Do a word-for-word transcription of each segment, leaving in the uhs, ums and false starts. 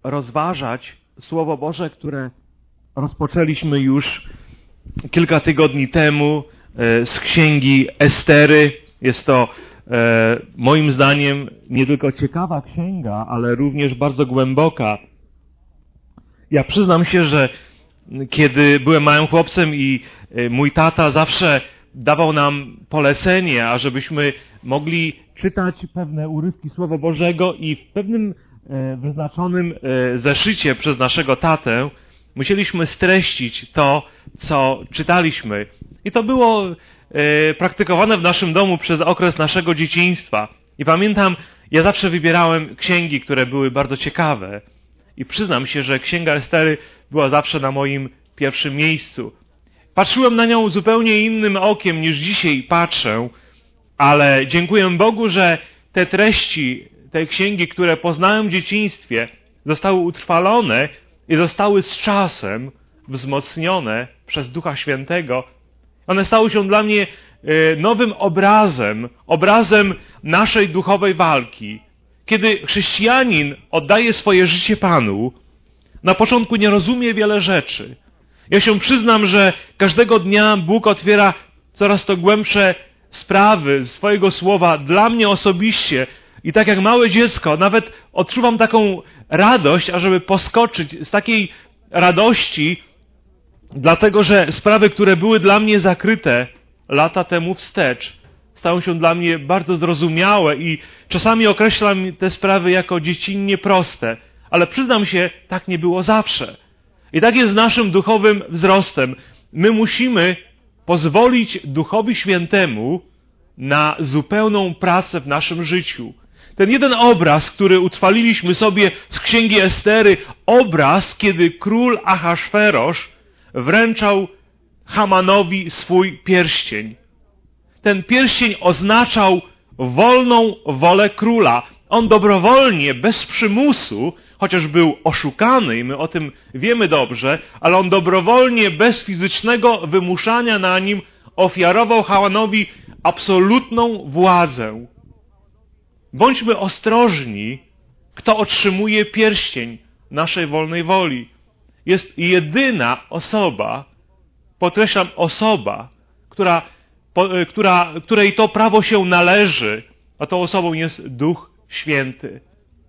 rozważać Słowo Boże, które rozpoczęliśmy już kilka tygodni temu z księgi Estery. Jest to moim zdaniem nie tylko ciekawa księga, ale również bardzo głęboka. Ja przyznam się, że kiedy byłem małym chłopcem i mój tata zawsze dawał nam polecenie, ażebyśmy mogli czytać pewne urywki Słowa Bożego i w pewnym wyznaczonym zeszycie przez naszego tatę musieliśmy streścić to, co czytaliśmy. I to było praktykowane w naszym domu przez okres naszego dzieciństwa. I pamiętam, ja zawsze wybierałem księgi, które były bardzo ciekawe. I przyznam się, że Księga Estery była zawsze na moim pierwszym miejscu. Patrzyłem na nią zupełnie innym okiem niż dzisiaj patrzę, ale dziękuję Bogu, że te treści tej księgi, które poznałem w dzieciństwie, zostały utrwalone i zostały z czasem wzmocnione przez Ducha Świętego. One stały się dla mnie nowym obrazem, obrazem naszej duchowej walki. Kiedy chrześcijanin oddaje swoje życie Panu, na początku nie rozumie wiele rzeczy. Ja się przyznam, że każdego dnia Bóg otwiera coraz to głębsze sprawy swojego słowa dla mnie osobiście. I tak jak małe dziecko, nawet odczuwam taką radość, ażeby poskoczyć z takiej radości, dlatego że sprawy, które były dla mnie zakryte lata temu wstecz, stają się dla mnie bardzo zrozumiałe i czasami określam te sprawy jako dziecinnie proste, ale przyznam się, tak nie było zawsze. I tak jest z naszym duchowym wzrostem. My musimy pozwolić Duchowi Świętemu na zupełną pracę w naszym życiu. Ten jeden obraz, który utrwaliliśmy sobie z Księgi Estery, obraz, kiedy król Ahasferosz wręczał Hamanowi swój pierścień. Ten pierścień oznaczał wolną wolę króla. On dobrowolnie, bez przymusu, chociaż był oszukany i my o tym wiemy dobrze, ale on dobrowolnie, bez fizycznego wymuszania na nim, ofiarował Hamanowi absolutną władzę. Bądźmy ostrożni, kto otrzymuje pierścień naszej wolnej woli. Jest jedyna osoba, podkreślam osoba, która, po, która, której to prawo się należy, a tą osobą jest Duch Święty.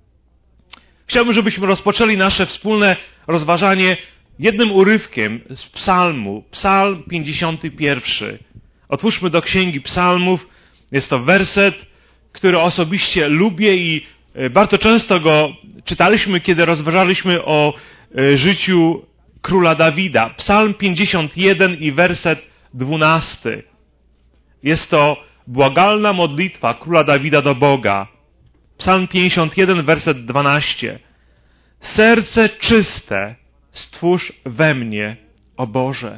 Chciałbym, żebyśmy rozpoczęli nasze wspólne rozważanie jednym urywkiem z psalmu, psalm pięćdziesiąty pierwszy. Otwórzmy do Księgi Psalmów, jest to werset, który osobiście lubię i bardzo często go czytaliśmy, kiedy rozważaliśmy o życiu króla Dawida. Psalm pięćdziesiąty jeden i werset dwunasty. Jest to błagalna modlitwa króla Dawida do Boga. Psalm pięćdziesiąty jeden, werset dwanaście. Serce czyste stwórz we mnie, o Boże,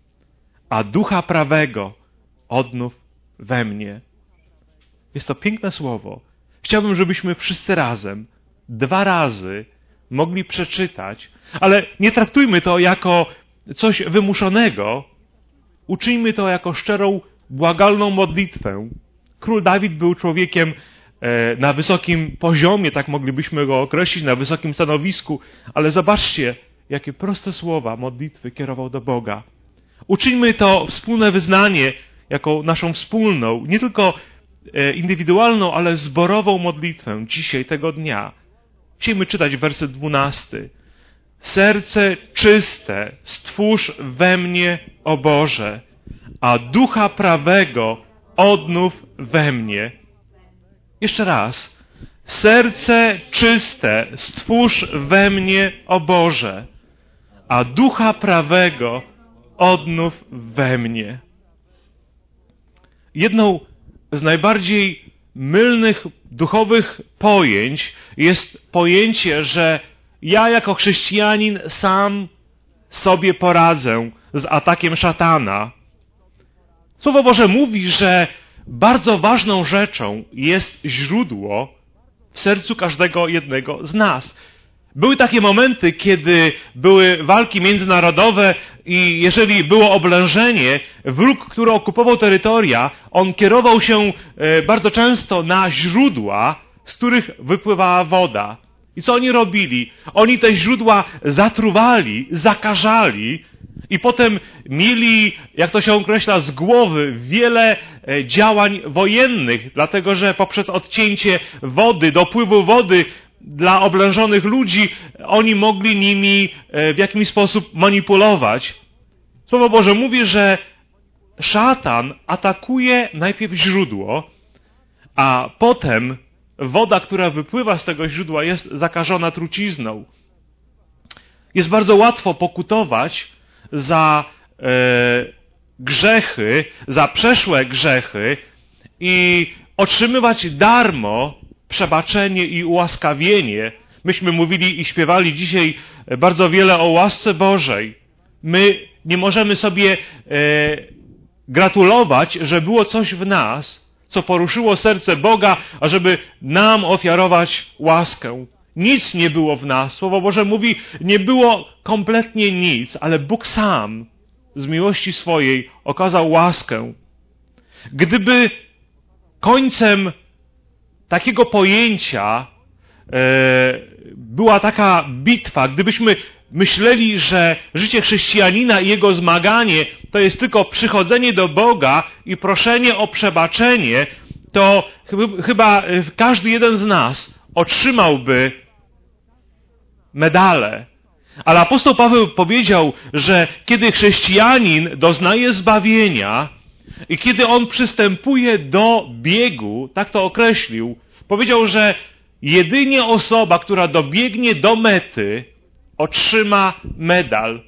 a ducha prawego odnów we mnie. Jest to piękne słowo. Chciałbym, żebyśmy wszyscy razem, dwa razy mogli przeczytać, ale nie traktujmy to jako coś wymuszonego. Uczyńmy to jako szczerą, błagalną modlitwę. Król Dawid był człowiekiem na wysokim poziomie, tak moglibyśmy go określić, na wysokim stanowisku, ale zobaczcie, jakie proste słowa modlitwy kierował do Boga. Uczyńmy to wspólne wyznanie jako naszą wspólną, nie tylko indywidualną, ale zborową modlitwę dzisiaj, tego dnia. Chcielibyśmy czytać werset dwunasty. Serce czyste stwórz we mnie, o Boże, a ducha prawego odnów we mnie. Jeszcze raz. Serce czyste stwórz we mnie, o Boże, a ducha prawego odnów we mnie. Jedną z najbardziej mylnych duchowych pojęć jest pojęcie, że ja jako chrześcijanin sam sobie poradzę z atakiem szatana. Słowo Boże mówi, że bardzo ważną rzeczą jest źródło w sercu każdego jednego z nas. Były takie momenty, kiedy były walki międzynarodowe i jeżeli było oblężenie, wróg, który okupował terytoria, on kierował się bardzo często na źródła, z których wypływała woda. I co oni robili? Oni te źródła zatruwali, zakażali i potem mieli, jak to się określa, z głowy wiele działań wojennych, dlatego że poprzez odcięcie wody, dopływu wody dla oblężonych ludzi, oni mogli nimi w jakiś sposób manipulować. Słowo Boże mówi, że szatan atakuje najpierw źródło, a potem woda, która wypływa z tego źródła, jest zakażona trucizną. Jest bardzo łatwo pokutować za e, grzechy, za przeszłe grzechy i otrzymywać darmo przebaczenie i ułaskawienie. Myśmy mówili i śpiewali dzisiaj bardzo wiele o łasce Bożej. My nie możemy sobie e, gratulować, że było coś w nas, co poruszyło serce Boga, ażeby nam ofiarować łaskę. Nic nie było w nas. Słowo Boże mówi, nie było kompletnie nic, ale Bóg sam z miłości swojej okazał łaskę. Gdyby końcem takiego pojęcia e, była taka bitwa, gdybyśmy myśleli, że życie chrześcijanina i jego zmaganie to jest tylko przychodzenie do Boga i proszenie o przebaczenie, to chyba każdy jeden z nas otrzymałby medale. Ale apostoł Paweł powiedział, że kiedy chrześcijanin doznaje zbawienia i kiedy on przystępuje do biegu, tak to określił, powiedział, że jedynie osoba, która dobiegnie do mety, otrzyma medal.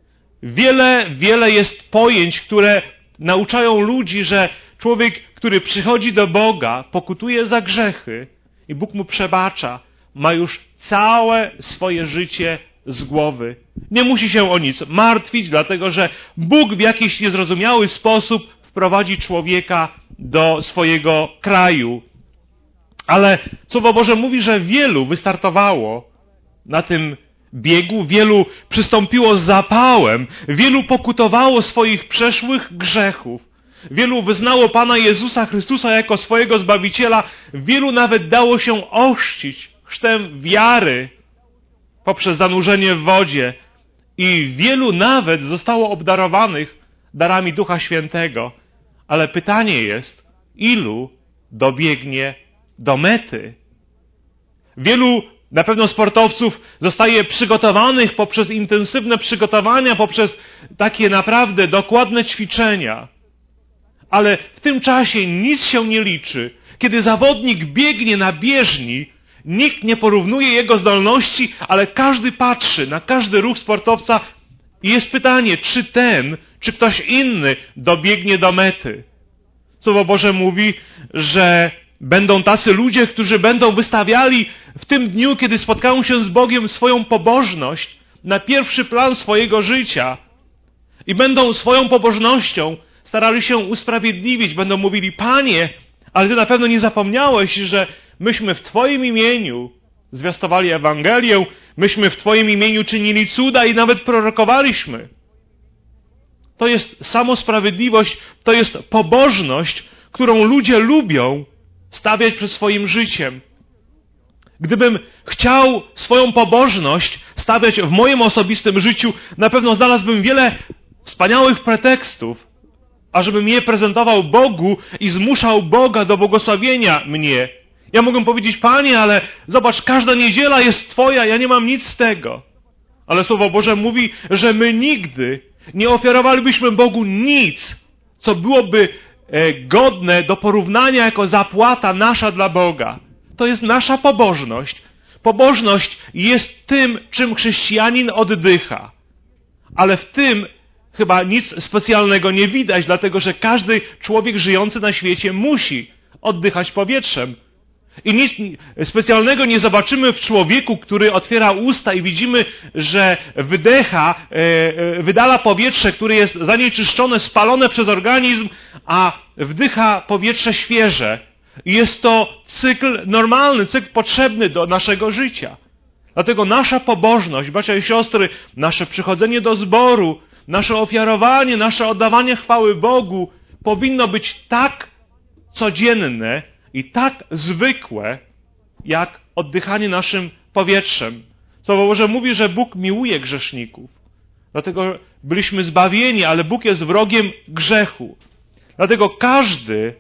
Wiele, wiele jest pojęć, które nauczają ludzi, że człowiek, który przychodzi do Boga, pokutuje za grzechy i Bóg mu przebacza, ma już całe swoje życie z głowy. Nie musi się o nic martwić, dlatego że Bóg w jakiś niezrozumiały sposób wprowadzi człowieka do swojego kraju. Ale Słowo Boże mówi, że wielu wystartowało na tym biegu, wielu przystąpiło z zapałem, wielu pokutowało swoich przeszłych grzechów, wielu wyznało Pana Jezusa Chrystusa jako swojego Zbawiciela, wielu nawet dało się ochrzcić chrztem wiary poprzez zanurzenie w wodzie i wielu nawet zostało obdarowanych darami Ducha Świętego. Ale pytanie jest, ilu dobiegnie do mety? Wielu na pewno sportowców zostaje przygotowanych poprzez intensywne przygotowania, poprzez takie naprawdę dokładne ćwiczenia. Ale w tym czasie nic się nie liczy. Kiedy zawodnik biegnie na bieżni, nikt nie porównuje jego zdolności, ale każdy patrzy na każdy ruch sportowca i jest pytanie, czy ten, czy ktoś inny dobiegnie do mety. Słowo Boże mówi, że będą tacy ludzie, którzy będą wystawiali w tym dniu, kiedy spotkają się z Bogiem, swoją pobożność na pierwszy plan swojego życia i będą swoją pobożnością starali się usprawiedliwić. Będą mówili, Panie, ale Ty na pewno nie zapomniałeś, że myśmy w Twoim imieniu zwiastowali Ewangelię, myśmy w Twoim imieniu czynili cuda i nawet prorokowaliśmy. To jest samosprawiedliwość, to jest pobożność, którą ludzie lubią stawiać przed swoim życiem. Gdybym chciał swoją pobożność stawiać w moim osobistym życiu, na pewno znalazłbym wiele wspaniałych pretekstów, ażebym je prezentował Bogu i zmuszał Boga do błogosławienia mnie. Ja mogę powiedzieć, Panie, ale zobacz, każda niedziela jest Twoja, ja nie mam nic z tego. Ale Słowo Boże mówi, że my nigdy nie ofiarowalibyśmy Bogu nic, co byłoby godne do porównania jako zapłata nasza dla Boga. To jest nasza pobożność. Pobożność jest tym, czym chrześcijanin oddycha. Ale w tym chyba nic specjalnego nie widać, dlatego że każdy człowiek żyjący na świecie musi oddychać powietrzem. I nic specjalnego nie zobaczymy w człowieku, który otwiera usta i widzimy, że wydecha, wydala powietrze, które jest zanieczyszczone, spalone przez organizm, a wdycha powietrze świeże. I jest to cykl normalny, cykl potrzebny do naszego życia. Dlatego nasza pobożność, bracia i siostry, nasze przychodzenie do zboru, nasze ofiarowanie, nasze oddawanie chwały Bogu powinno być tak codzienne i tak zwykłe, jak oddychanie naszym powietrzem. Słowo Boże mówi, że Bóg miłuje grzeszników. Dlatego byliśmy zbawieni, ale Bóg jest wrogiem grzechu. Dlatego każdy,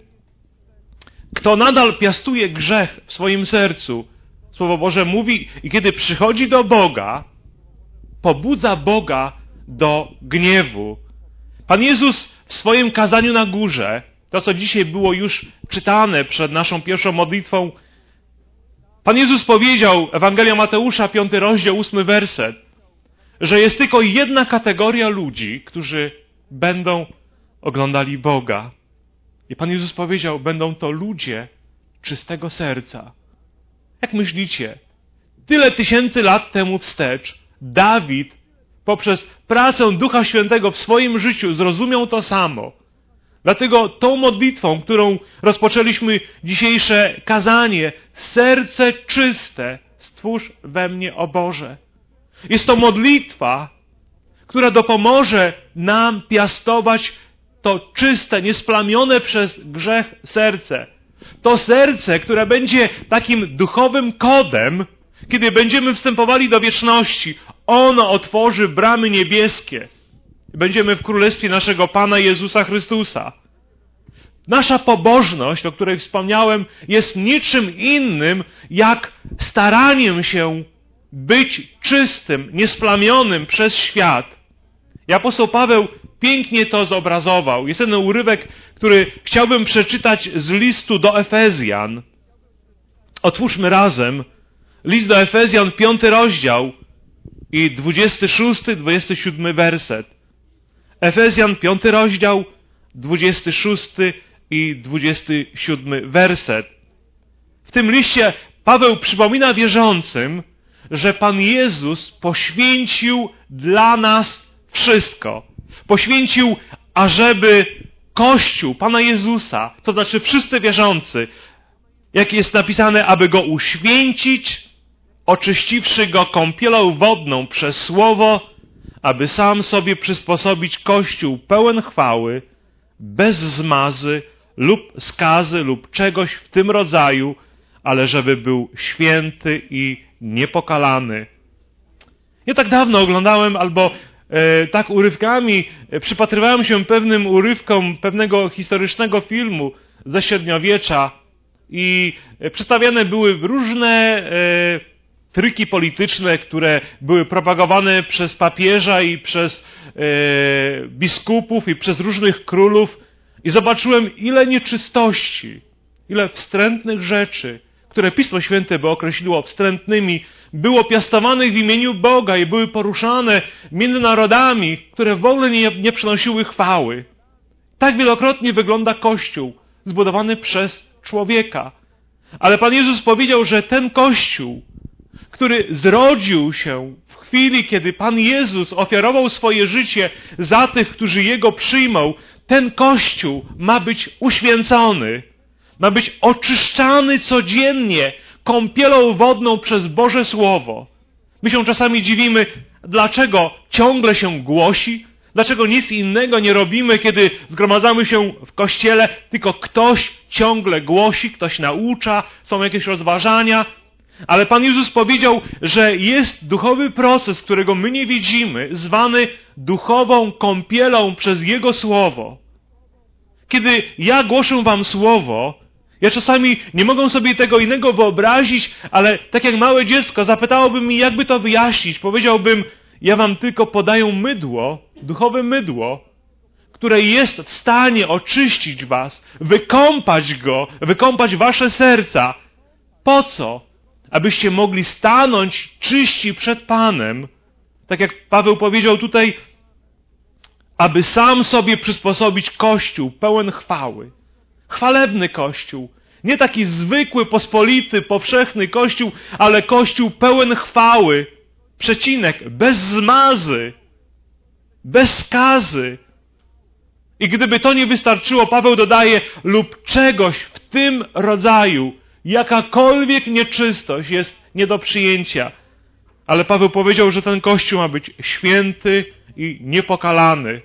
kto nadal piastuje grzech w swoim sercu, Słowo Boże mówi, i kiedy przychodzi do Boga, pobudza Boga do gniewu. Pan Jezus w swoim kazaniu na górze, to co dzisiaj było już czytane przed naszą pierwszą modlitwą, Pan Jezus powiedział, Ewangelia Mateusza, piąty rozdział, ósmy werset, że jest tylko jedna kategoria ludzi, którzy będą oglądali Boga. I Pan Jezus powiedział, będą to ludzie czystego serca. Jak myślicie, tyle tysięcy lat temu wstecz Dawid poprzez pracę Ducha Świętego w swoim życiu zrozumiał to samo. Dlatego tą modlitwą, którą rozpoczęliśmy dzisiejsze kazanie, serce czyste stwórz we mnie, o Boże. Jest to modlitwa, która dopomoże nam piastować to czyste, niesplamione przez grzech serce. To serce, które będzie takim duchowym kodem, kiedy będziemy wstępowali do wieczności. Ono otworzy bramy niebieskie. Będziemy w Królestwie naszego Pana Jezusa Chrystusa. Nasza pobożność, o której wspomniałem, jest niczym innym, jak staraniem się być czystym, niesplamionym przez świat. I apostoł Paweł pięknie to zobrazował. Jest jeden urywek, który chciałbym przeczytać z listu do Efezjan. Otwórzmy razem list do Efezjan, piąty rozdział i dwudziesty szósty, dwudziesty siódmy werset. Efezjan, piąty rozdział, dwudziesty szósty i dwudziesty siódmy werset. W tym liście Paweł przypomina wierzącym, że Pan Jezus poświęcił dla nas wszystko. Poświęcił, ażeby Kościół Pana Jezusa, to znaczy wszyscy wierzący, jak jest napisane, aby Go uświęcić, oczyściwszy Go kąpielą wodną przez Słowo, aby sam sobie przysposobić Kościół pełen chwały, bez zmazy lub skazy lub czegoś w tym rodzaju, ale żeby był święty i niepokalany. Nie tak dawno oglądałem, albo e, tak urywkami e, przypatrywałem się pewnym urywkom pewnego historycznego filmu ze średniowiecza i e, przedstawiane były różne e, tryki polityczne, które były propagowane przez papieża i przez e, biskupów i przez różnych królów i zobaczyłem, ile nieczystości, ile wstrętnych rzeczy, które Pismo Święte by określiło wstrętnymi, było piastowanych w imieniu Boga i były poruszane między narodami, które w ogóle nie, nie przynosiły chwały. Tak wielokrotnie wygląda Kościół, zbudowany przez człowieka. Ale Pan Jezus powiedział, że ten Kościół, który zrodził się w chwili, kiedy Pan Jezus ofiarował swoje życie za tych, którzy Jego przyjmą, ten Kościół ma być uświęcony, ma być oczyszczany codziennie kąpielą wodną przez Boże Słowo. My się czasami dziwimy, dlaczego ciągle się głosi, dlaczego nic innego nie robimy, kiedy zgromadzamy się w kościele, tylko ktoś ciągle głosi, ktoś naucza, są jakieś rozważania. Ale Pan Jezus powiedział, że jest duchowy proces, którego my nie widzimy, zwany duchową kąpielą przez Jego Słowo. Kiedy ja głoszę wam Słowo, ja czasami nie mogę sobie tego innego wyobrazić, ale tak jak małe dziecko zapytałoby mi, jakby to wyjaśnić. Powiedziałbym, ja wam tylko podaję mydło, duchowe mydło, które jest w stanie oczyścić was, wykąpać go, wykąpać wasze serca. Po co? Abyście mogli stanąć czyści przed Panem. Tak jak Paweł powiedział tutaj, aby sam sobie przysposobić Kościół pełen chwały. Chwalebny Kościół. Nie taki zwykły, pospolity, powszechny Kościół, ale Kościół pełen chwały. Przecinek, bez zmazy, bez skazy. I gdyby to nie wystarczyło, Paweł dodaje, lub czegoś w tym rodzaju, jakakolwiek nieczystość jest nie do przyjęcia. Ale Paweł powiedział, że ten Kościół ma być święty i niepokalany.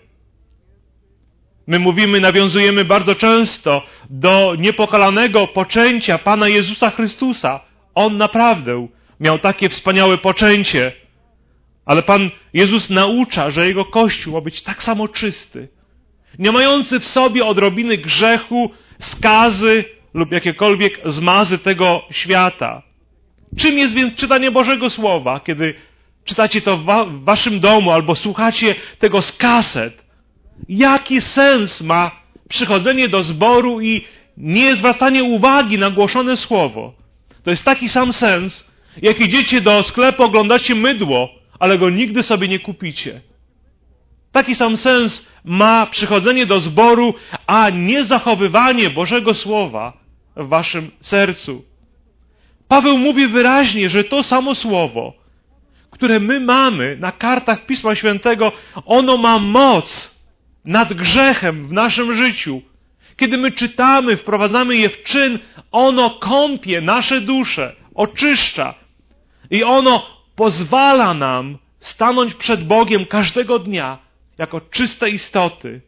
My mówimy, nawiązujemy bardzo często do niepokalanego poczęcia Pana Jezusa Chrystusa. On naprawdę miał takie wspaniałe poczęcie, ale Pan Jezus naucza, że Jego Kościół ma być tak samo czysty, nie mający w sobie odrobiny grzechu, skazy lub jakiekolwiek zmazy tego świata. Czym jest więc czytanie Bożego Słowa, kiedy czytacie to w, wa- w waszym domu albo słuchacie tego z kaset? Jaki sens ma przychodzenie do zboru i nie zwracanie uwagi na głoszone słowo? To jest taki sam sens, jak idziecie do sklepu, oglądacie mydło, ale go nigdy sobie nie kupicie. Taki sam sens ma przychodzenie do zboru, a nie zachowywanie Bożego Słowa w waszym sercu. Paweł mówi wyraźnie, że to samo Słowo, które my mamy na kartach Pisma Świętego, ono ma moc nad grzechem w naszym życiu. Kiedy my czytamy, wprowadzamy je w czyn, ono kąpie nasze dusze, oczyszcza i ono pozwala nam stanąć przed Bogiem każdego dnia jako czyste istoty.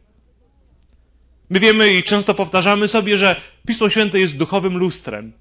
My wiemy i często powtarzamy sobie, że Pismo Święte jest duchowym lustrem.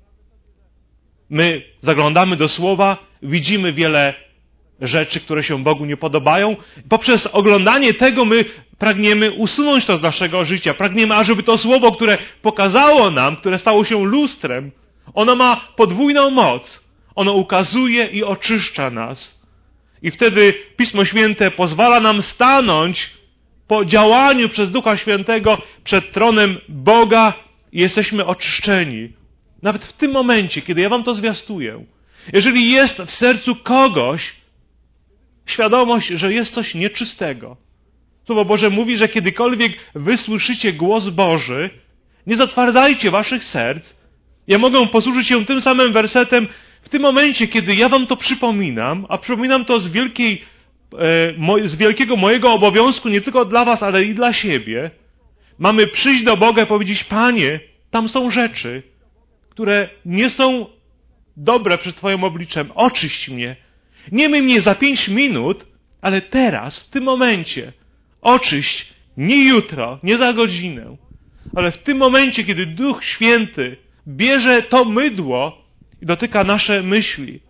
My zaglądamy do Słowa, widzimy wiele rzeczy, które się Bogu nie podobają. Poprzez oglądanie tego my pragniemy usunąć to z naszego życia. Pragniemy, ażeby to Słowo, które pokazało nam, które stało się lustrem, ono ma podwójną moc. Ono ukazuje i oczyszcza nas. I wtedy Pismo Święte pozwala nam stanąć po działaniu przez Ducha Świętego przed tronem Boga i jesteśmy oczyszczeni. Nawet w tym momencie, kiedy ja wam to zwiastuję, jeżeli jest w sercu kogoś świadomość, że jest coś nieczystego, Słowo Boże mówi, że kiedykolwiek wy słyszycie głos Boży, nie zatwardajcie waszych serc. Ja mogę posłużyć się tym samym wersetem w tym momencie, kiedy ja wam to przypominam, a przypominam to z, wielkiej, e, z wielkiego mojego obowiązku, nie tylko dla was, ale i dla siebie. Mamy przyjść do Boga i powiedzieć: Panie, tam są rzeczy, które nie są dobre przed Twoim obliczem. Oczyść mnie. Nie myj mnie za pięć minut, ale teraz, w tym momencie. Oczyść, nie jutro, nie za godzinę, ale w tym momencie, kiedy Duch Święty bierze to mydło i dotyka nasze myśli.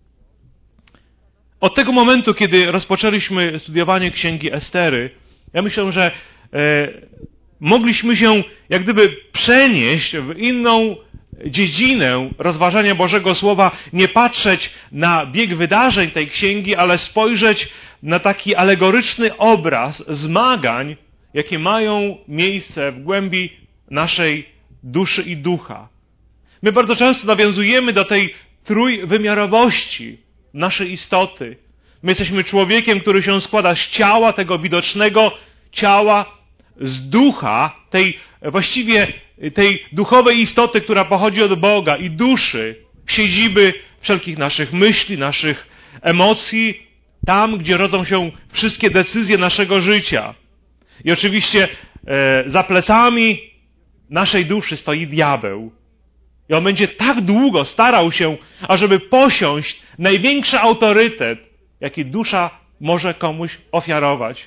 Od tego momentu, kiedy rozpoczęliśmy studiowanie Księgi Estery, ja myślę, że e, mogliśmy się jak gdyby przenieść w inną dziedzinę rozważania Bożego Słowa, nie patrzeć na bieg wydarzeń tej księgi, ale spojrzeć na taki alegoryczny obraz zmagań, jakie mają miejsce w głębi naszej duszy i ducha. My bardzo często nawiązujemy do tej trójwymiarowości naszej istoty. My jesteśmy człowiekiem, który się składa z ciała, tego widocznego ciała, z ducha, tej właściwie tej duchowej istoty, która pochodzi od Boga, i duszy, siedziby wszelkich naszych myśli, naszych emocji, tam, gdzie rodzą się wszystkie decyzje naszego życia. I oczywiście e, za plecami naszej duszy stoi diabeł. I on będzie tak długo starał się, ażeby posiąść największy autorytet, jaki dusza może komuś ofiarować.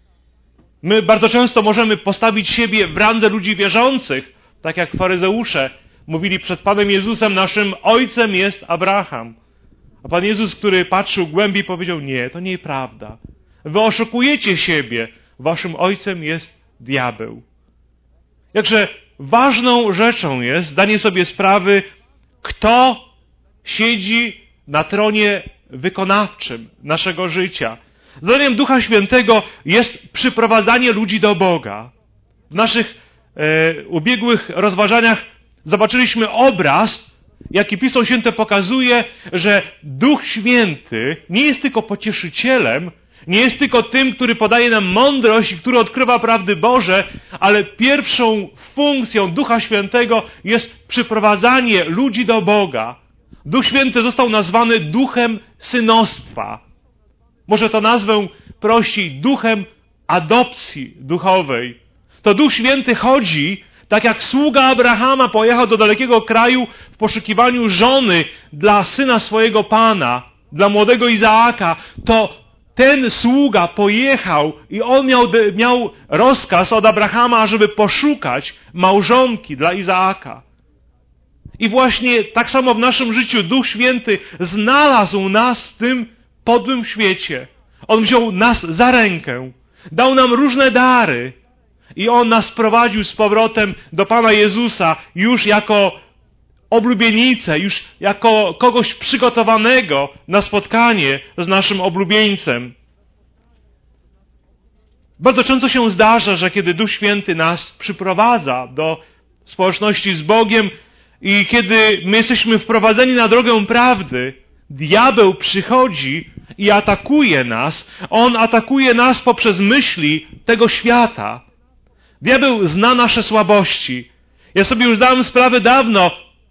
My bardzo często możemy postawić siebie w randze ludzi wierzących, tak jak faryzeusze mówili przed Panem Jezusem: naszym ojcem jest Abraham. A Pan Jezus, który patrzył głębiej, powiedział: nie, to nieprawda. Wy oszukujecie siebie, waszym ojcem jest diabeł. Jakże ważną rzeczą jest zdanie sobie sprawy, kto siedzi na tronie wykonawczym naszego życia. Zadaniem Ducha Świętego jest przyprowadzanie ludzi do Boga. W naszych e, ubiegłych rozważaniach zobaczyliśmy obraz, jaki Pismo Święte pokazuje, że Duch Święty nie jest tylko pocieszycielem, nie jest tylko tym, który podaje nam mądrość i który odkrywa prawdy Boże, ale pierwszą funkcją Ducha Świętego jest przyprowadzanie ludzi do Boga. Duch Święty został nazwany duchem synostwa. Może to nazwę prościej duchem adopcji duchowej. To Duch Święty chodzi, tak jak sługa Abrahama pojechał do dalekiego kraju w poszukiwaniu żony dla syna swojego pana, dla młodego Izaaka, to ten sługa pojechał i on miał, miał rozkaz od Abrahama, żeby poszukać małżonki dla Izaaka. I właśnie tak samo w naszym życiu Duch Święty znalazł nas w tym podłym świecie. On wziął nas za rękę, dał nam różne dary i On nas prowadził z powrotem do Pana Jezusa już jako oblubienicę, już jako kogoś przygotowanego na spotkanie z naszym oblubieńcem. Bardzo często się zdarza, że kiedy Duch Święty nas przyprowadza do społeczności z Bogiem i kiedy my jesteśmy wprowadzeni na drogę prawdy, diabeł przychodzi i atakuje nas. On atakuje nas poprzez myśli tego świata. Diabeł zna nasze słabości. Ja sobie już dałem sprawę dawno,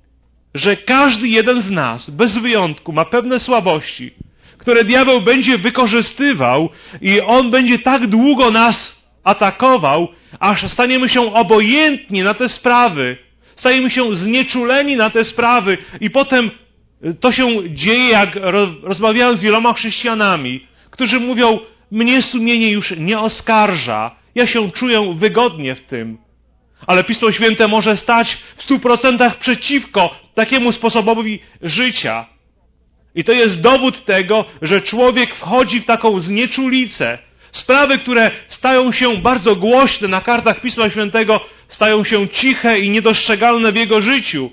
że każdy jeden z nas, bez wyjątku, ma pewne słabości, które diabeł będzie wykorzystywał i on będzie tak długo nas atakował, aż staniemy się obojętni na te sprawy, stajemy się znieczuleni na te sprawy i potem to się dzieje, jak rozmawiałem z wieloma chrześcijanami, którzy mówią, mnie sumienie już nie oskarża, ja się czuję wygodnie w tym. Ale Pismo Święte może stać w stu procentach przeciwko takiemu sposobowi życia. I to jest dowód tego, że człowiek wchodzi w taką znieczulicę. Sprawy, które stają się bardzo głośne na kartach Pisma Świętego, stają się ciche i niedostrzegalne w jego życiu.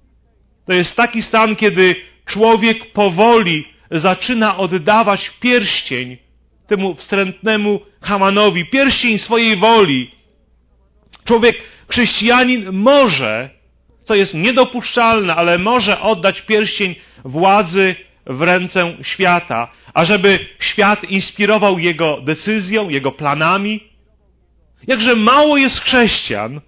To jest taki stan, kiedy człowiek powoli zaczyna oddawać pierścień temu wstrętnemu Hamanowi, pierścień swojej woli. Człowiek, chrześcijanin może, to jest niedopuszczalne, ale może oddać pierścień władzy w ręce świata, ażeby świat inspirował jego decyzją, jego planami. Jakże mało jest chrześcijan,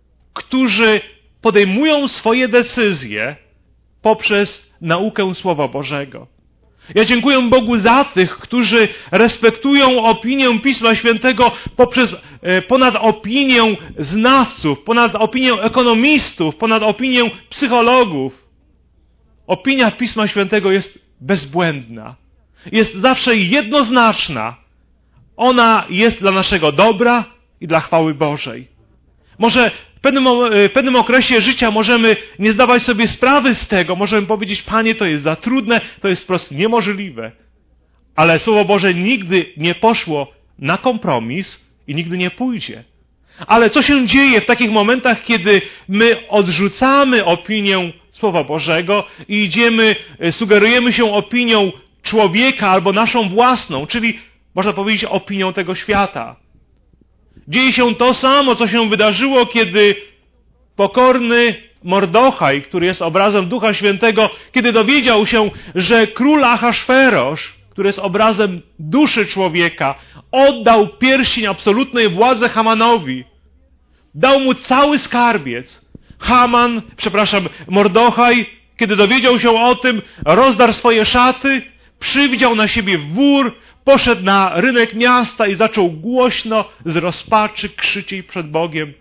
którzy podejmują swoje decyzje poprzez naukę Słowa Bożego. Ja dziękuję Bogu za tych, którzy respektują opinię Pisma Świętego poprzez, ponad opinię znawców, ponad opinię ekonomistów, ponad opinię psychologów. Opinia Pisma Świętego jest bezbłędna. Jest zawsze jednoznaczna. Ona jest dla naszego dobra i dla chwały Bożej. Może w pewnym, w pewnym okresie życia możemy nie zdawać sobie sprawy z tego. Możemy powiedzieć, Panie, to jest za trudne, to jest wprost niemożliwe. Ale Słowo Boże nigdy nie poszło na kompromis i nigdy nie pójdzie. Ale co się dzieje w takich momentach, kiedy my odrzucamy opinię Słowa Bożego i idziemy, sugerujemy się opinią człowieka albo naszą własną, czyli można powiedzieć opinią tego świata. Dzieje się to samo, co się wydarzyło, kiedy pokorny Mordochaj, który jest obrazem Ducha Świętego, kiedy dowiedział się, że król Ahasferosz, który jest obrazem duszy człowieka, oddał pierścień absolutnej władzy Hamanowi. Dał mu cały skarbiec. Haman, przepraszam, Mordochaj, kiedy dowiedział się o tym, rozdarł swoje szaty, przywdział na siebie wór, poszedł na rynek miasta i zaczął głośno, z rozpaczy krzyczeć przed Bogiem.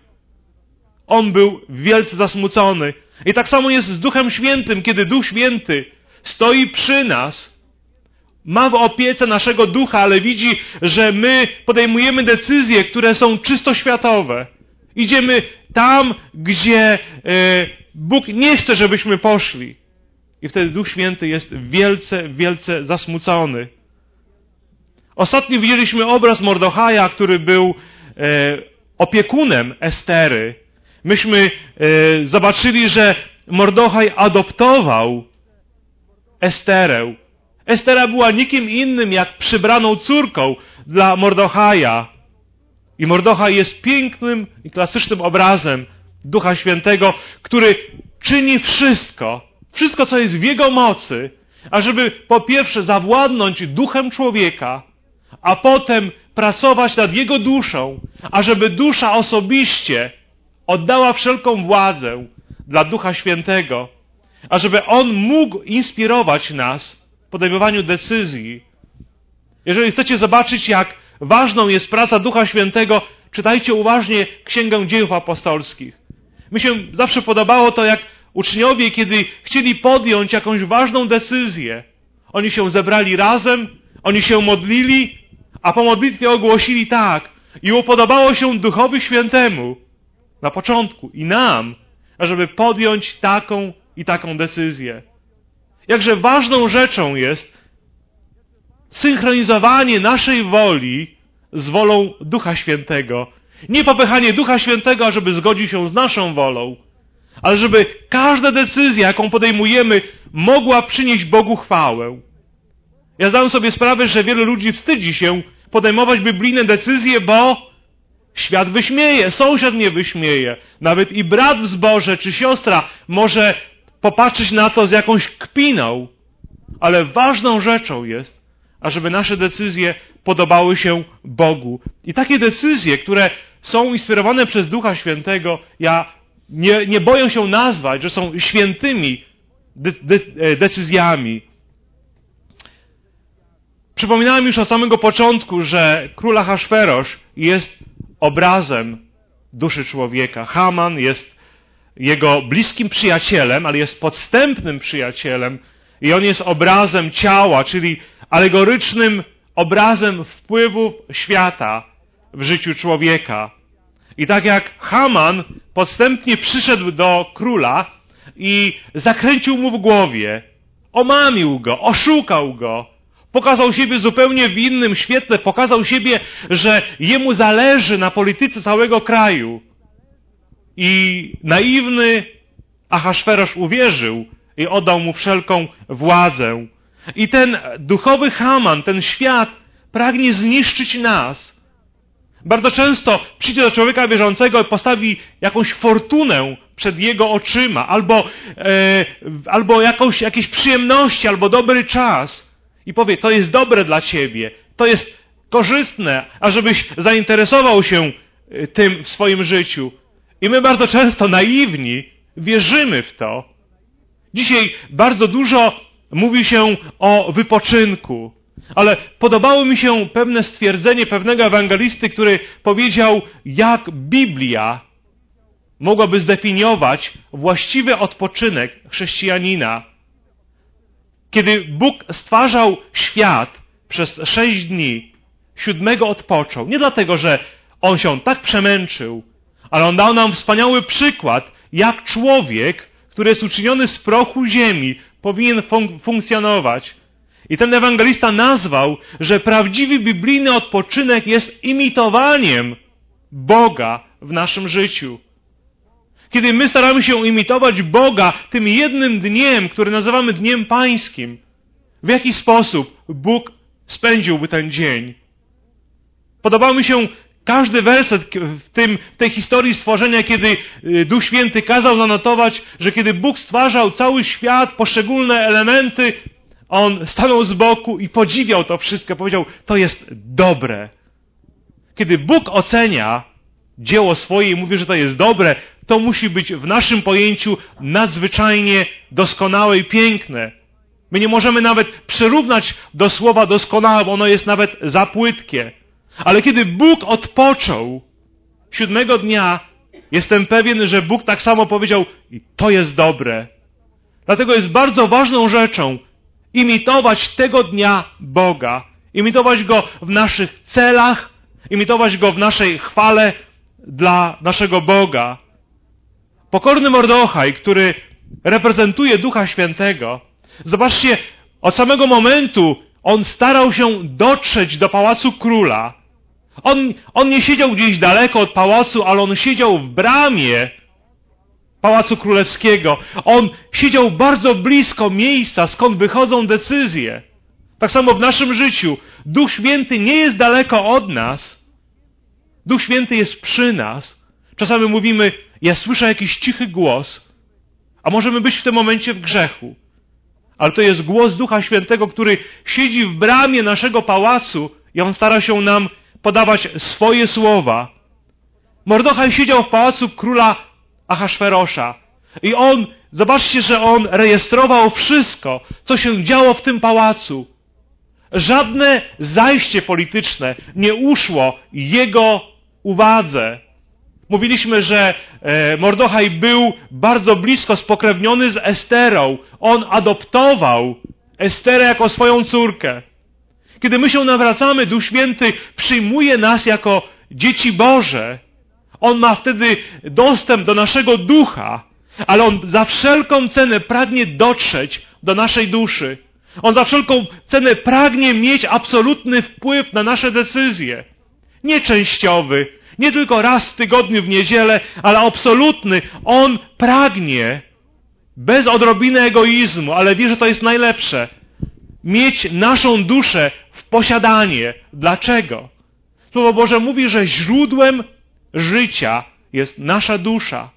On był wielce zasmucony. I tak samo jest z Duchem Świętym, kiedy Duch Święty stoi przy nas, ma w opiece naszego ducha, ale widzi, że my podejmujemy decyzje, które są czysto światowe. Idziemy tam, gdzie e, Bóg nie chce, żebyśmy poszli. I wtedy Duch Święty jest wielce, wielce zasmucony. Ostatnio widzieliśmy obraz Mordochaja, który był e, opiekunem Estery. Myśmy e, zobaczyli, że Mordochaj adoptował Esterę. Estera była nikim innym jak przybraną córką dla Mordochaja. I Mordochaj jest pięknym i klasycznym obrazem Ducha Świętego, który czyni wszystko, wszystko co jest w jego mocy, ażeby po pierwsze zawładnąć duchem człowieka, a potem pracować nad jego duszą, ażeby dusza osobiście oddała wszelką władzę dla Ducha Świętego, ażeby On mógł inspirować nas w podejmowaniu decyzji. Jeżeli chcecie zobaczyć, jak ważną jest praca Ducha Świętego, czytajcie uważnie Księgę Dziejów Apostolskich. Mi się zawsze podobało to, jak uczniowie, kiedy chcieli podjąć jakąś ważną decyzję, oni się zebrali razem, oni się modlili, a po modlitwie ogłosili tak: i upodobało się Duchowi Świętemu na początku i nam, ażeby podjąć taką i taką decyzję. Jakże ważną rzeczą jest synchronizowanie naszej woli z wolą Ducha Świętego. Nie popychanie Ducha Świętego, ażeby zgodził się z naszą wolą, ale żeby każda decyzja, jaką podejmujemy, mogła przynieść Bogu chwałę. Ja zdałem sobie sprawę, że wielu ludzi wstydzi się podejmować biblijne decyzje, bo świat wyśmieje, sąsiad mnie wyśmieje. Nawet i brat w zborze czy siostra może popatrzeć na to z jakąś kpiną. Ale ważną rzeczą jest, ażeby nasze decyzje podobały się Bogu. I takie decyzje, które są inspirowane przez Ducha Świętego, ja nie, nie boję się nazwać, że są świętymi de, de, decyzjami. Przypominałem już od samego początku, że król Ahasferosz jest obrazem duszy człowieka. Haman jest jego bliskim przyjacielem, ale jest podstępnym przyjacielem i on jest obrazem ciała, czyli alegorycznym obrazem wpływów świata w życiu człowieka. I tak jak Haman podstępnie przyszedł do króla i zakręcił mu w głowie, omamił go, oszukał go, pokazał siebie zupełnie w innym świetle, pokazał siebie, że jemu zależy na polityce całego kraju. I naiwny Ahasferosz uwierzył i oddał mu wszelką władzę. I ten duchowy Haman, ten świat pragnie zniszczyć nas. Bardzo często przyjdzie do człowieka wierzącego i postawi jakąś fortunę przed jego oczyma, albo, e, albo jakąś, jakieś przyjemności, albo dobry czas. I powie, to jest dobre dla ciebie, to jest korzystne, ażebyś zainteresował się tym w swoim życiu. I my bardzo często naiwni wierzymy w to. Dzisiaj bardzo dużo mówi się o wypoczynku, ale podobało mi się pewne stwierdzenie pewnego ewangelisty, który powiedział, jak Biblia mogłaby zdefiniować właściwy odpoczynek chrześcijanina. Kiedy Bóg stwarzał świat przez sześć dni, siódmego odpoczął. Nie dlatego, że On się tak przemęczył, ale On dał nam wspaniały przykład, jak człowiek, który jest uczyniony z prochu ziemi, powinien fun- funkcjonować. I ten ewangelista nazwał, że prawdziwy biblijny odpoczynek jest imitowaniem Boga w naszym życiu. Kiedy my staramy się imitować Boga tym jednym dniem, który nazywamy Dniem Pańskim, w jaki sposób Bóg spędziłby ten dzień? Podobał mi się każdy werset w, tym, w tej historii stworzenia, kiedy Duch Święty kazał zanotować, że kiedy Bóg stwarzał cały świat, poszczególne elementy, On stanął z boku i podziwiał to wszystko. Powiedział, to jest dobre. Kiedy Bóg ocenia dzieło swoje i mówi, że to jest dobre, to musi być w naszym pojęciu nadzwyczajnie doskonałe i piękne. My nie możemy nawet przyrównać do słowa doskonałe, bo ono jest nawet za płytkie. Ale kiedy Bóg odpoczął siódmego dnia, jestem pewien, że Bóg tak samo powiedział, i to jest dobre. Dlatego jest bardzo ważną rzeczą imitować tego dnia Boga. Imitować Go w naszych celach, imitować Go w naszej chwale dla naszego Boga. Pokorny Mordochaj, który reprezentuje Ducha Świętego, zobaczcie, od samego momentu on starał się dotrzeć do pałacu króla. On, on nie siedział gdzieś daleko od pałacu, ale on siedział w bramie pałacu królewskiego. On siedział bardzo blisko miejsca, skąd wychodzą decyzje. Tak samo w naszym życiu. Duch Święty nie jest daleko od nas. Duch Święty jest przy nas. Czasami mówimy, ja słyszę jakiś cichy głos, a możemy być w tym momencie w grzechu. Ale to jest głos Ducha Świętego, który siedzi w bramie naszego pałacu i on stara się nam podawać swoje słowa. Mordochaj siedział w pałacu króla Ahasferosza i on, zobaczcie, że on rejestrował wszystko, co się działo w tym pałacu. Żadne zajście polityczne nie uszło jego uwadze. Mówiliśmy, że Mordochaj był bardzo blisko spokrewniony z Esterą. On adoptował Esterę jako swoją córkę. Kiedy my się nawracamy, Duch Święty przyjmuje nas jako dzieci Boże. On ma wtedy dostęp do naszego ducha ale On za wszelką cenę pragnie dotrzeć do naszej duszy. On za wszelką cenę pragnie mieć absolutny wpływ na nasze decyzje. Nie częściowy, nie tylko raz w tygodniu w niedzielę, ale absolutny. On pragnie, bez odrobiny egoizmu, ale wie, że to jest najlepsze, mieć naszą duszę w posiadanie. Dlaczego? Słowo Boże mówi, że źródłem życia jest nasza dusza.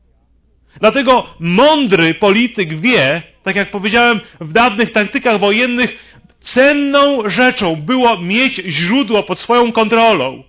Dlatego mądry polityk wie, tak jak powiedziałem w dawnych taktykach wojennych, cenną rzeczą było mieć źródło pod swoją kontrolą.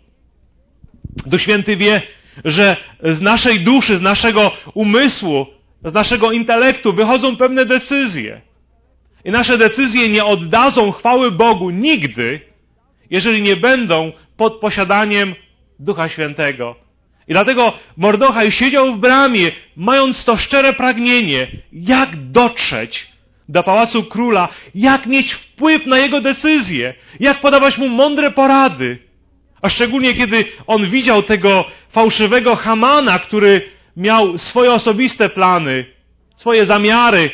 Duch Święty wie, że z naszej duszy, z naszego umysłu, z naszego intelektu wychodzą pewne decyzje. I nasze decyzje nie oddadzą chwały Bogu nigdy, jeżeli nie będą pod posiadaniem Ducha Świętego. I dlatego Mordochaj siedział w bramie, mając to szczere pragnienie, jak dotrzeć do pałacu króla, jak mieć wpływ na jego decyzje, jak podawać mu mądre porady. A szczególnie kiedy on widział tego fałszywego Hamana, który miał swoje osobiste plany, swoje zamiary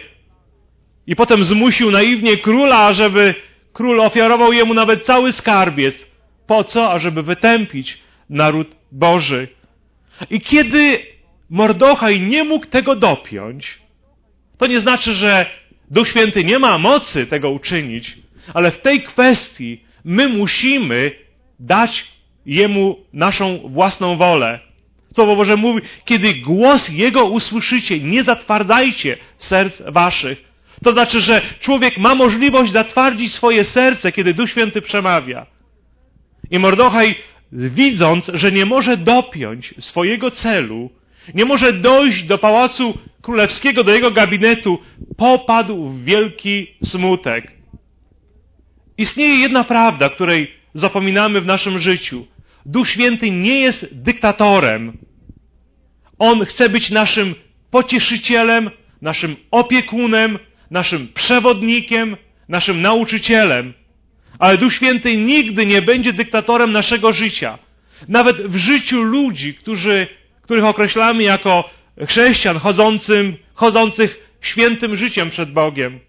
i potem zmusił naiwnie króla, ażeby król ofiarował jemu nawet cały skarbiec. Po co? Ażeby wytępić naród Boży. I kiedy Mordochaj nie mógł tego dopiąć, to nie znaczy, że Duch Święty nie ma mocy tego uczynić, ale w tej kwestii my musimy dać Jemu naszą własną wolę. Słowo Boże mówi, kiedy głos Jego usłyszycie, nie zatwardzajcie serc waszych. To znaczy, że człowiek ma możliwość zatwardzić swoje serce, kiedy Duch Święty przemawia. I Mordochaj, widząc, że nie może dopiąć swojego celu, nie może dojść do pałacu królewskiego, do jego gabinetu, popadł w wielki smutek. Istnieje jedna prawda, której zapominamy w naszym życiu. Duch Święty nie jest dyktatorem. On chce być naszym pocieszycielem, naszym opiekunem, naszym przewodnikiem, naszym nauczycielem. Ale Duch Święty nigdy nie będzie dyktatorem naszego życia. Nawet w życiu ludzi, którzy, których określamy jako chrześcijan chodzącym, chodzących świętym życiem przed Bogiem.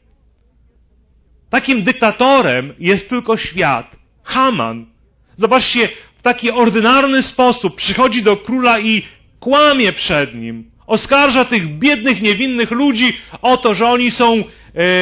Takim dyktatorem jest tylko świat. Haman. Zobaczcie, w taki ordynarny sposób przychodzi do króla i kłamie przed nim. Oskarża tych biednych, niewinnych ludzi o to, że oni są e,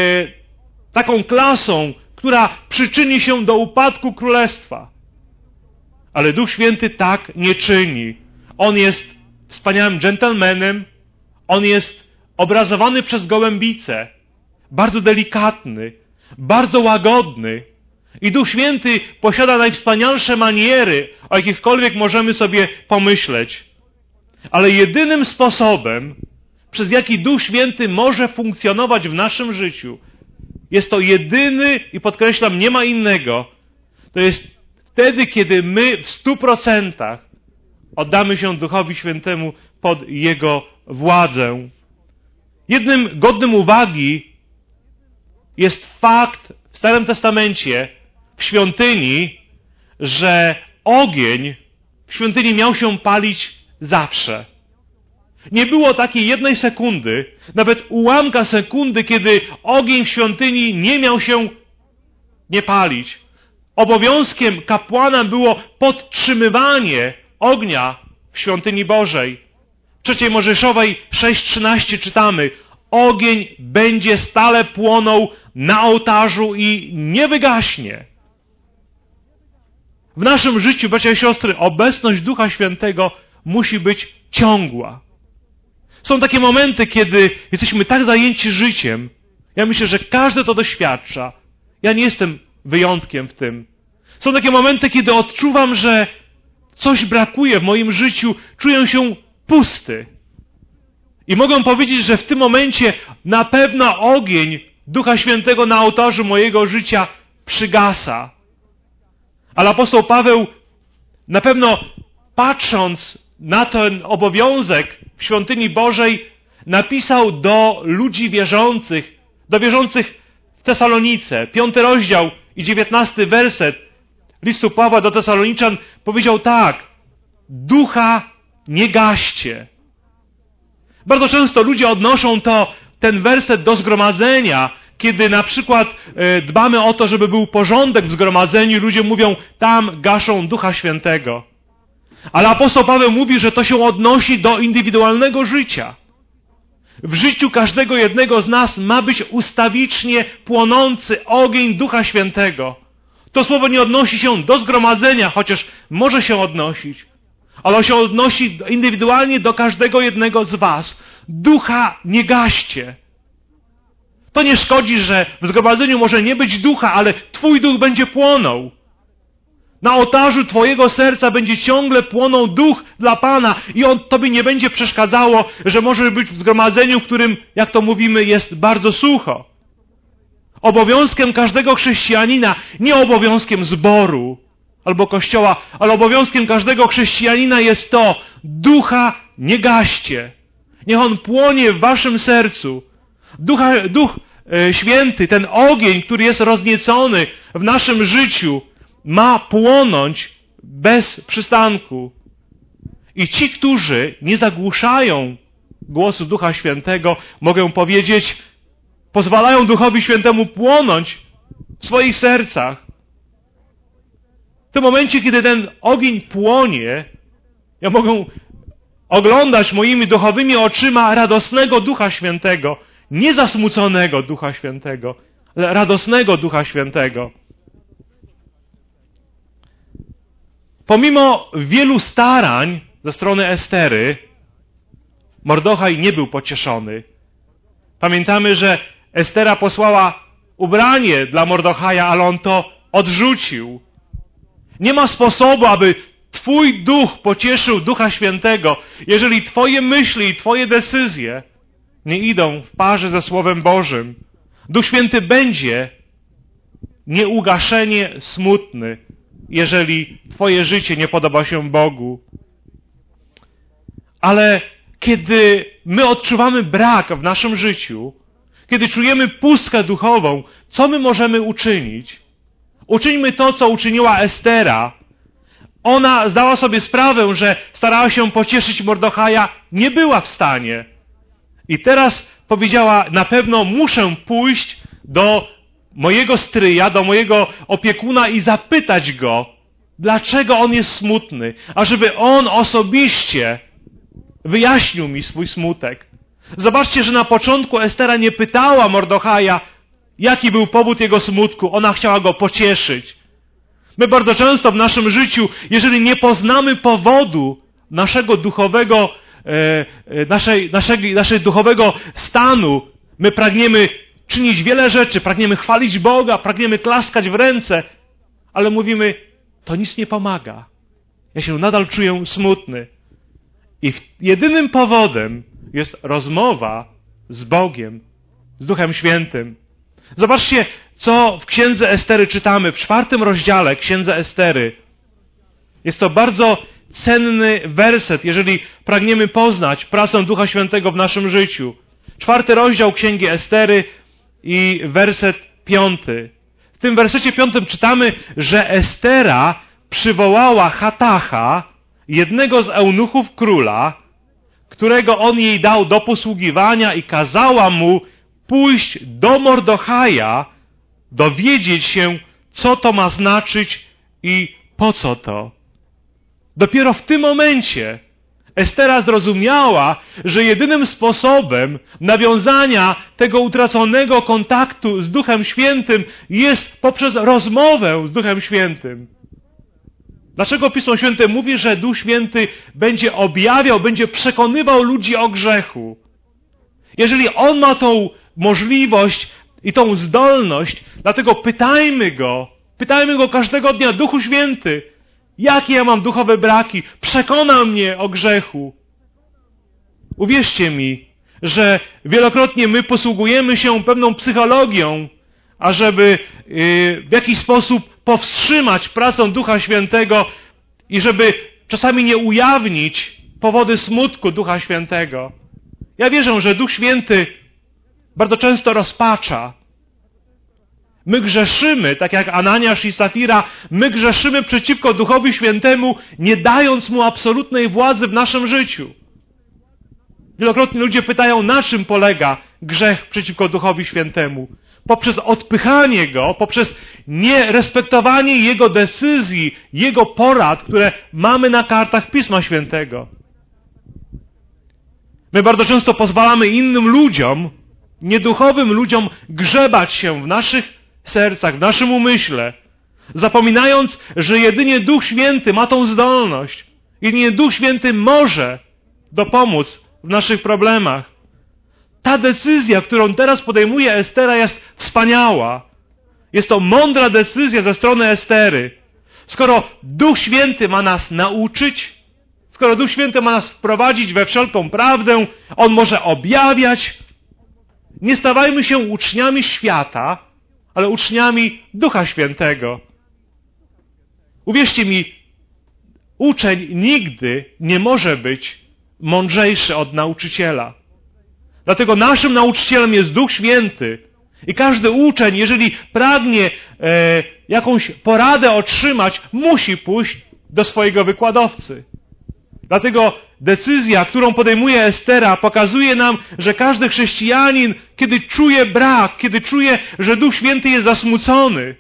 taką klasą, która przyczyni się do upadku królestwa. Ale Duch Święty tak nie czyni. On jest wspaniałym dżentelmenem, on jest obrazowany przez gołębicę, bardzo delikatny, bardzo łagodny. I Duch Święty posiada najwspanialsze maniery, o jakichkolwiek możemy sobie pomyśleć. Ale jedynym sposobem, przez jaki Duch Święty może funkcjonować w naszym życiu, jest to jedyny, i podkreślam, nie ma innego, to jest wtedy, kiedy my w stu procentach oddamy się Duchowi Świętemu pod Jego władzę. Jednym godnym uwagi jest fakt w Starym Testamencie, w świątyni, że ogień w świątyni miał się palić zawsze. Nie było takiej jednej sekundy, nawet ułamka sekundy, kiedy ogień w świątyni nie miał się nie palić. Obowiązkiem kapłana było podtrzymywanie ognia w świątyni Bożej. W trzeciej Mojżeszowej sześć trzynaście czytamy: ogień będzie stale płonął na ołtarzu i nie wygaśnie. W naszym życiu, bracia i siostry, obecność Ducha Świętego musi być ciągła. Są takie momenty, kiedy jesteśmy tak zajęci życiem. Ja myślę, że każdy to doświadcza. Ja nie jestem wyjątkiem w tym. Są takie momenty, kiedy odczuwam, że coś brakuje w moim życiu, czuję się pusty. I mogę powiedzieć, że w tym momencie na pewno ogień Ducha Świętego na ołtarzu mojego życia przygasa. Ale apostoł Paweł na pewno, patrząc na ten obowiązek w świątyni Bożej, napisał do ludzi wierzących, do wierzących w Tesalonice, piąty rozdział i dziewiętnasty werset listu Pawła do Tesaloniczan, powiedział tak: ducha nie gaście. Bardzo często ludzie odnoszą to, ten werset do zgromadzenia, kiedy na przykład e, dbamy o to, żeby był porządek w zgromadzeniu, ludzie mówią, tam gaszą Ducha Świętego. Ale apostoł Paweł mówi, że to się odnosi do indywidualnego życia. W życiu każdego jednego z nas ma być ustawicznie płonący ogień Ducha Świętego. To słowo nie odnosi się do zgromadzenia, chociaż może się odnosić, ale się odnosi indywidualnie do każdego jednego z was. Ducha nie gaście. To nie szkodzi, że w zgromadzeniu może nie być ducha, ale twój duch będzie płonął. Na ołtarzu twojego serca będzie ciągle płonął duch dla Pana i on tobie nie będzie przeszkadzało, że może być w zgromadzeniu, w którym, jak to mówimy, jest bardzo sucho. Obowiązkiem każdego chrześcijanina, nie obowiązkiem zboru albo kościoła, ale obowiązkiem każdego chrześcijanina jest to, ducha nie gaście. Niech on płonie w waszym sercu. Ducha, Duch e, Święty, ten ogień, który jest rozniecony w naszym życiu, ma płonąć bez przystanku. I ci, którzy nie zagłuszają głosu Ducha Świętego, mogę powiedzieć, pozwalają Duchowi Świętemu płonąć w swoich sercach. W tym momencie, kiedy ten ogień płonie, ja mogę oglądać moimi duchowymi oczyma radosnego Ducha Świętego, nie zasmuconego Ducha Świętego, ale radosnego Ducha Świętego. Pomimo wielu starań ze strony Estery, Mordochaj nie był pocieszony. Pamiętamy, że Estera posłała ubranie dla Mordochaja, ale on to odrzucił. Nie ma sposobu, aby twój duch pocieszył Ducha Świętego, jeżeli twoje myśli i twoje decyzje nie idą w parze ze Słowem Bożym. Duch Święty będzie nieugaszenie smutny, jeżeli twoje życie nie podoba się Bogu. Ale kiedy my odczuwamy brak w naszym życiu, kiedy czujemy pustkę duchową, co my możemy uczynić? Uczyńmy to, co uczyniła Estera. Ona zdała sobie sprawę, że starała się pocieszyć Mordochaja, nie była w stanie. I teraz powiedziała, na pewno muszę pójść do mojego stryja, do mojego opiekuna i zapytać go, dlaczego on jest smutny, ażeby on osobiście wyjaśnił mi swój smutek. Zobaczcie, że na początku Estera nie pytała Mordochaja, jaki był powód jego smutku. Ona chciała go pocieszyć. My bardzo często w naszym życiu, jeżeli nie poznamy powodu naszego duchowego, e, naszej, naszej, naszej duchowego stanu, my pragniemy czynić wiele rzeczy, pragniemy chwalić Boga, pragniemy klaskać w ręce, ale mówimy, to nic nie pomaga. Ja się nadal czuję smutny. I jedynym powodem jest rozmowa z Bogiem, z Duchem Świętym. Zobaczcie, co w Księdze Estery czytamy, w czwartym rozdziale Księdze Estery. Jest to bardzo cenny werset, jeżeli pragniemy poznać pracę Ducha Świętego w naszym życiu. Czwarty rozdział Księgi Estery i werset piąty. W tym wersecie piątym czytamy, że Estera przywołała Hatacha, jednego z eunuchów króla, którego on jej dał do posługiwania i kazała mu pójść do Mordochaja, dowiedzieć się, co to ma znaczyć i po co to. Dopiero w tym momencie Estera zrozumiała, że jedynym sposobem nawiązania tego utraconego kontaktu z Duchem Świętym jest poprzez rozmowę z Duchem Świętym. Dlaczego Pismo Święte mówi, że Duch Święty będzie objawiał, będzie przekonywał ludzi o grzechu? Jeżeli On ma tą możliwość i tą zdolność, dlatego pytajmy Go, pytajmy Go każdego dnia, Duchu Święty, jakie ja mam duchowe braki, przekona mnie o grzechu. Uwierzcie mi, że wielokrotnie my posługujemy się pewną psychologią, ażeby w jakiś sposób powstrzymać pracę Ducha Świętego i żeby czasami nie ujawnić powody smutku Ducha Świętego. Ja wierzę, że Duch Święty bardzo często rozpacza. My grzeszymy, tak jak Ananiasz i Safira, my grzeszymy przeciwko Duchowi Świętemu, nie dając Mu absolutnej władzy w naszym życiu. Wielokrotnie ludzie pytają, na czym polega grzech przeciwko Duchowi Świętemu. Poprzez odpychanie Go, poprzez nierespektowanie Jego decyzji, Jego porad, które mamy na kartach Pisma Świętego. My bardzo często pozwalamy innym ludziom, nieduchowym ludziom, grzebać się w naszych sercach, w naszym umyśle, zapominając, że jedynie Duch Święty ma tą zdolność. Jedynie Duch Święty może dopomóc w naszych problemach. Ta decyzja, którą teraz podejmuje Estera, jest wspaniała. Jest to mądra decyzja ze strony Estery. Skoro Duch Święty ma nas nauczyć, skoro Duch Święty ma nas wprowadzić we wszelką prawdę, On może objawiać, nie stawajmy się uczniami świata, ale uczniami Ducha Świętego. Uwierzcie mi, uczeń nigdy nie może być mądrzejszy od nauczyciela. Dlatego naszym nauczycielem jest Duch Święty. I każdy uczeń, jeżeli pragnie e, jakąś poradę otrzymać, musi pójść do swojego wykładowcy. Dlatego decyzja, którą podejmuje Estera, pokazuje nam, że każdy chrześcijanin, kiedy czuje brak, kiedy czuje, że Duch Święty jest zasmucony,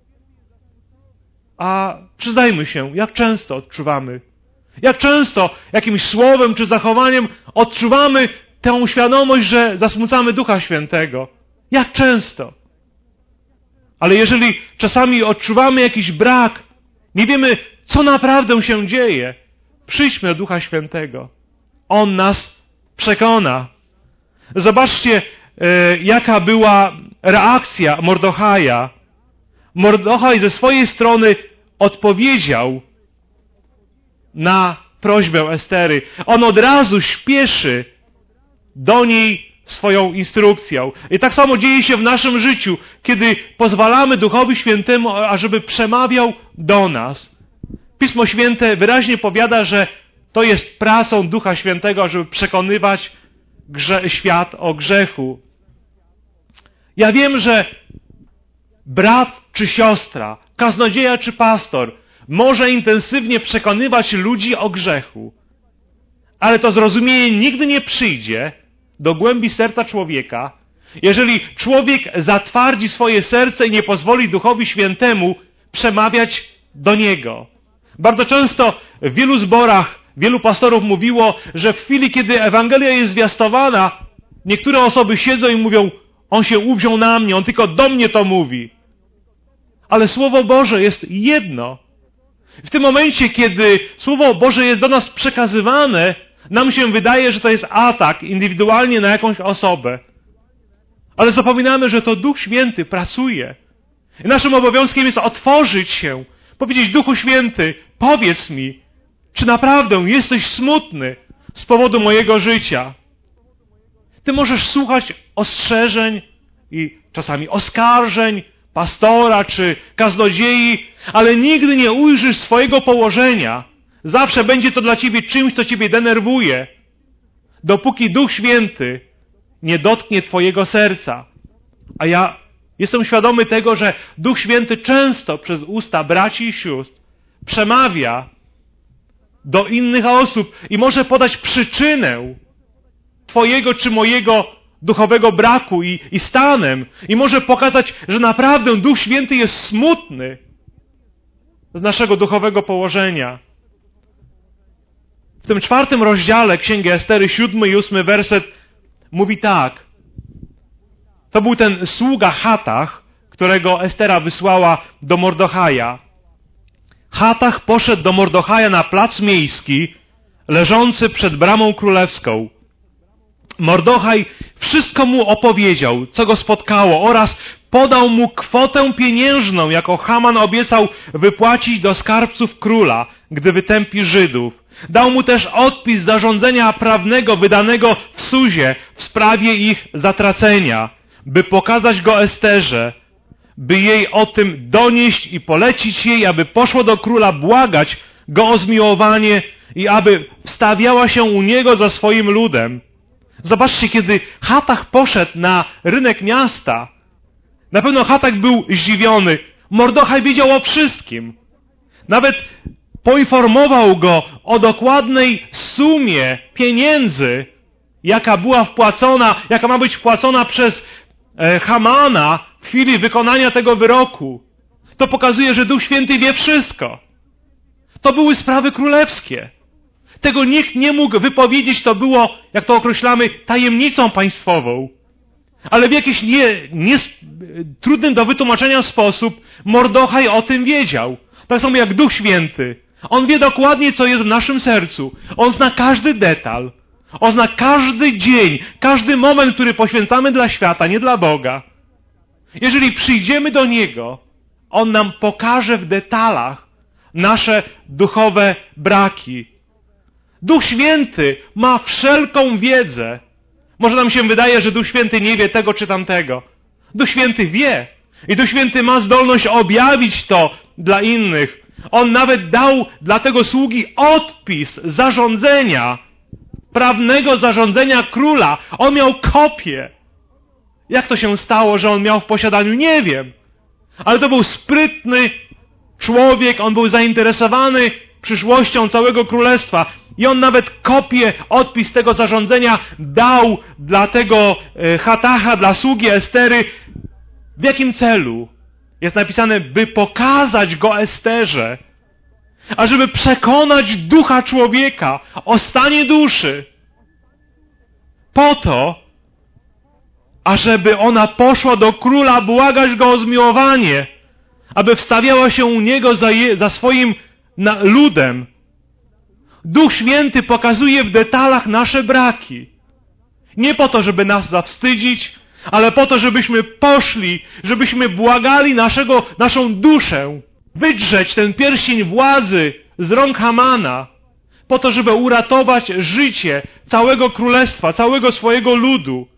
a przyznajmy się, jak często odczuwamy, jak często jakimś słowem czy zachowaniem odczuwamy tę świadomość, że zasmucamy Ducha Świętego. Jak często. Ale jeżeli czasami odczuwamy jakiś brak, nie wiemy, co naprawdę się dzieje, przyjdźmy do Ducha Świętego. On nas przekona. Zobaczcie, e, jaka była reakcja Mordechaja. Mordechaj ze swojej strony odpowiedział na prośbę Estery. On od razu śpieszy do niej swoją instrukcją. I tak samo dzieje się w naszym życiu, kiedy pozwalamy Duchowi Świętemu, ażeby przemawiał do nas. Pismo Święte wyraźnie powiada, że to jest pracą Ducha Świętego, ażeby przekonywać grze- świat o grzechu. Ja wiem, że brat czy siostra, kaznodzieja czy pastor może intensywnie przekonywać ludzi o grzechu, ale to zrozumienie nigdy nie przyjdzie do głębi serca człowieka, jeżeli człowiek zatwardzi swoje serce i nie pozwoli Duchowi Świętemu przemawiać do niego. Bardzo często w wielu zborach, wielu pastorów mówiło, że w chwili, kiedy Ewangelia jest zwiastowana, niektóre osoby siedzą i mówią, on się uwziął na mnie, on tylko do mnie to mówi. Ale Słowo Boże jest jedno. W tym momencie, kiedy Słowo Boże jest do nas przekazywane, nam się wydaje, że to jest atak indywidualnie na jakąś osobę. Ale zapominamy, że to Duch Święty pracuje. I naszym obowiązkiem jest otworzyć się, powiedzieć, Duchu Święty, powiedz mi, czy naprawdę jesteś smutny z powodu mojego życia. Ty możesz słuchać ostrzeżeń i czasami oskarżeń pastora czy kaznodziei, ale nigdy nie ujrzysz swojego położenia. Zawsze będzie to dla ciebie czymś, co ciebie denerwuje, dopóki Duch Święty nie dotknie twojego serca. A ja jestem świadomy tego, że Duch Święty często przez usta braci i sióstr przemawia do innych osób i może podać przyczynę twojego czy mojego duchowego braku i, i stanem. I może pokazać, że naprawdę Duch Święty jest smutny z naszego duchowego położenia. W tym czwartym rozdziale Księgi Estery, siódmy i ósmy werset mówi tak. To był ten sługa Hatach, którego Estera wysłała do Mordechaja. Hatach poszedł do Mordechaja na plac miejski, leżący przed bramą królewską. Mordechaj wszystko mu opowiedział, co go spotkało, oraz podał mu kwotę pieniężną, jaką Haman obiecał wypłacić do skarbców króla, gdy wytępi Żydów. Dał mu też odpis zarządzenia prawnego wydanego w Suzie w sprawie ich zatracenia, by pokazać go Esterze, by jej o tym donieść i polecić jej, aby poszło do króla błagać go o zmiłowanie i aby wstawiała się u niego za swoim ludem. Zobaczcie, kiedy Hatach poszedł na rynek miasta, na pewno Hatach był zdziwiony. Mordechaj wiedział o wszystkim. Nawet poinformował go o dokładnej sumie pieniędzy, jaka była wpłacona, jaka ma być wpłacona przez e, Hamana w chwili wykonania tego wyroku, to pokazuje, że Duch Święty wie wszystko. To były sprawy królewskie. Tego nikt nie mógł wypowiedzieć, to było, jak to określamy, tajemnicą państwową. Ale w jakiś nie, nie, trudnym do wytłumaczenia sposób Mordochaj o tym wiedział. Tak samo jak Duch Święty. On wie dokładnie, co jest w naszym sercu. On zna każdy detal. On zna każdy dzień, każdy moment, który poświęcamy dla świata, nie dla Boga. Jeżeli przyjdziemy do Niego, On nam pokaże w detalach nasze duchowe braki. Duch Święty ma wszelką wiedzę. Może nam się wydaje, że Duch Święty nie wie tego czy tamtego. Duch Święty wie. I Duch Święty ma zdolność objawić to dla innych. On nawet dał dla tego sługi odpis zarządzenia, prawnego zarządzenia króla. On miał kopię. Jak to się stało, że on miał w posiadaniu? Nie wiem. Ale to był sprytny człowiek, on był zainteresowany przyszłością całego królestwa. I on nawet kopię, odpis tego zarządzenia dał dla tego Hatacha, dla sługi Estery. W jakim celu? Jest napisane, by pokazać go Esterze, ażeby przekonać ducha człowieka o stanie duszy. Po to, ażeby ona poszła do króla błagać go o zmiłowanie, aby wstawiała się u niego za, je, za swoim na, ludem. Duch Święty pokazuje w detalach nasze braki. Nie po to, żeby nas zawstydzić, ale po to, żebyśmy poszli, żebyśmy błagali naszego, naszą duszę, wydrzeć ten pierścień władzy z rąk Hamana, po to, żeby uratować życie całego królestwa, całego swojego ludu.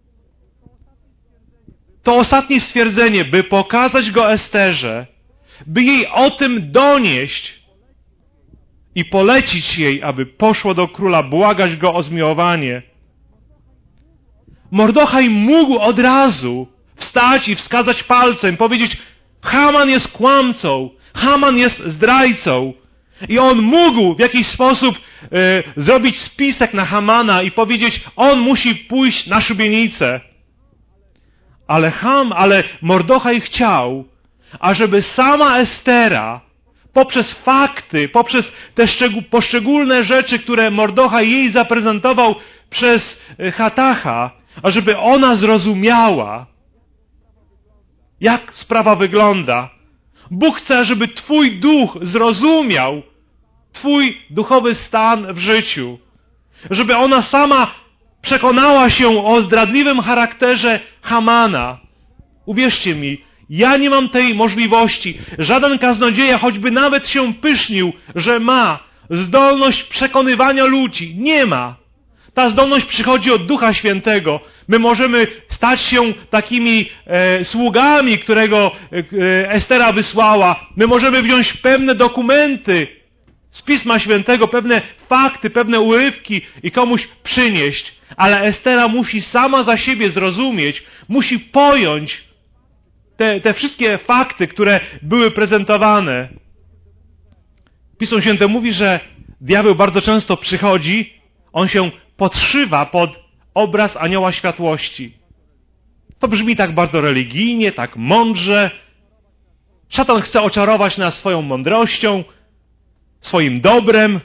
To ostatnie stwierdzenie, by pokazać go Esterze, by jej o tym donieść i polecić jej, aby poszło do króla błagać go o zmiłowanie. Mordochaj mógł od razu wstać i wskazać palcem, powiedzieć, Haman jest kłamcą, Haman jest zdrajcą. I on mógł w jakiś sposób e, zrobić spisek na Hamana i powiedzieć, on musi pójść na szubienicę. Ale Ham, ale Mordochaj chciał, ażeby sama Estera poprzez fakty, poprzez te szczegół, poszczególne rzeczy, które Mordochaj jej zaprezentował przez Hatacha, ażeby ona zrozumiała, jak sprawa wygląda. Bóg chce, żeby twój duch zrozumiał twój duchowy stan w życiu. Żeby ona sama przekonała się o zdradliwym charakterze Hamana. Uwierzcie mi, ja nie mam tej możliwości. Żaden kaznodzieja, choćby nawet się pysznił, że ma zdolność przekonywania ludzi. Nie ma. Ta zdolność przychodzi od Ducha Świętego. My możemy stać się takimi e, sługami, którego e, Estera wysłała. My możemy wziąć pewne dokumenty z Pisma Świętego, pewne fakty, pewne urywki i komuś przynieść. Ale Estera musi sama za siebie zrozumieć, musi pojąć te, te wszystkie fakty, które były prezentowane. Pismo Święte mówi, że diabeł bardzo często przychodzi, on się podszywa pod obraz anioła światłości. To brzmi tak bardzo religijnie, tak mądrze. Szatan chce oczarować nas swoją mądrością, swoim dobrem.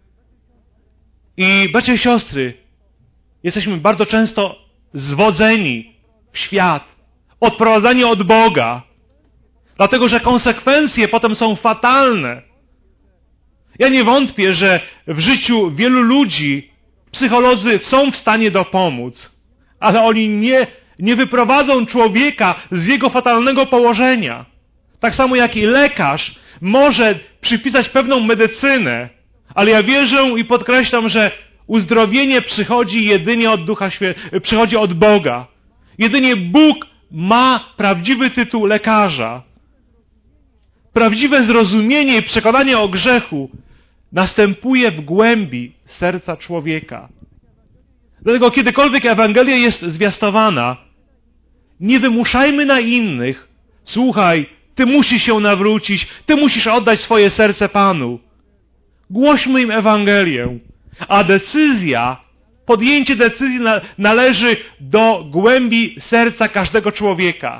I bracia i siostry, jesteśmy bardzo często zwodzeni w świat, odprowadzani od Boga, dlatego że konsekwencje potem są fatalne. Ja nie wątpię, że w życiu wielu ludzi psycholodzy są w stanie dopomóc, ale oni nie, nie wyprowadzą człowieka z jego fatalnego położenia. Tak samo jak i lekarz może przypisać pewną medycynę, ale ja wierzę i podkreślam, że uzdrowienie przychodzi jedynie od Ducha Świętego, przychodzi od Boga. Jedynie Bóg ma prawdziwy tytuł lekarza. Prawdziwe zrozumienie i przekonanie o grzechu następuje w głębi serca człowieka. Dlatego kiedykolwiek Ewangelia jest zwiastowana, nie wymuszajmy na innych, słuchaj, ty musisz się nawrócić, ty musisz oddać swoje serce Panu. Głośmy im Ewangelię, a decyzja Podjęcie decyzji na, należy do głębi serca każdego człowieka.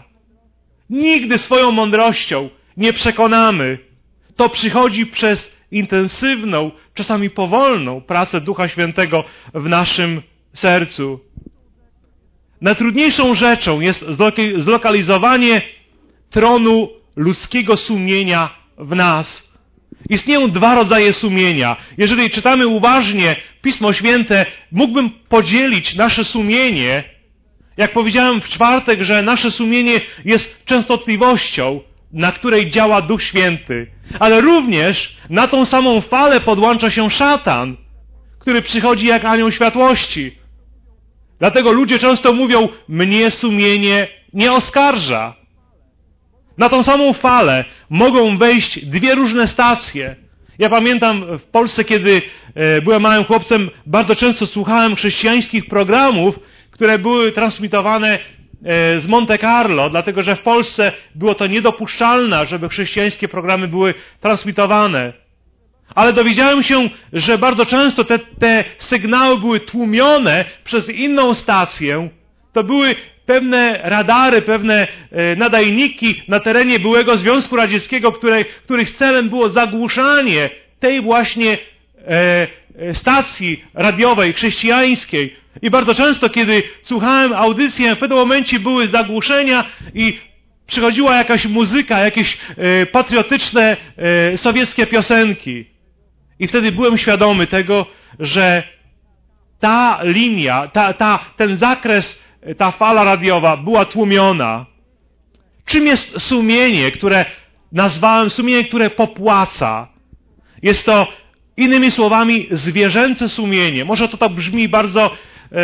Nigdy swoją mądrością nie przekonamy. To przychodzi przez intensywną, czasami powolną pracę Ducha Świętego w naszym sercu. Najtrudniejszą rzeczą jest zlokalizowanie tronu ludzkiego sumienia w nas. Istnieją dwa rodzaje sumienia. Jeżeli czytamy uważnie Pismo Święte, mógłbym podzielić nasze sumienie, jak powiedziałem w czwartek, że nasze sumienie jest częstotliwością, na której działa Duch Święty. Ale również na tą samą falę podłącza się szatan, który przychodzi jak anioł światłości. Dlatego ludzie często mówią, mnie sumienie nie oskarża. Na tą samą falę mogą wejść dwie różne stacje. Ja pamiętam w Polsce, kiedy byłem małym chłopcem, bardzo często słuchałem chrześcijańskich programów, które były transmitowane z Monte Carlo, dlatego że w Polsce było to niedopuszczalne, żeby chrześcijańskie programy były transmitowane. Ale dowiedziałem się, że bardzo często te, te sygnały były tłumione przez inną stację. To były pewne radary, pewne nadajniki na terenie byłego Związku Radzieckiego, które, których celem było zagłuszanie tej właśnie e, stacji radiowej, chrześcijańskiej. I bardzo często, kiedy słuchałem audycji, w pewnym momencie były zagłuszenia i przychodziła jakaś muzyka, jakieś e, patriotyczne e, sowieckie piosenki. I wtedy byłem świadomy tego, że ta linia, ta, ta, ten zakres, ta fala radiowa była tłumiona. Czym jest sumienie, które nazwałem sumienie, które popłaca? Jest to, innymi słowami, zwierzęce sumienie. Może to tak brzmi bardzo e,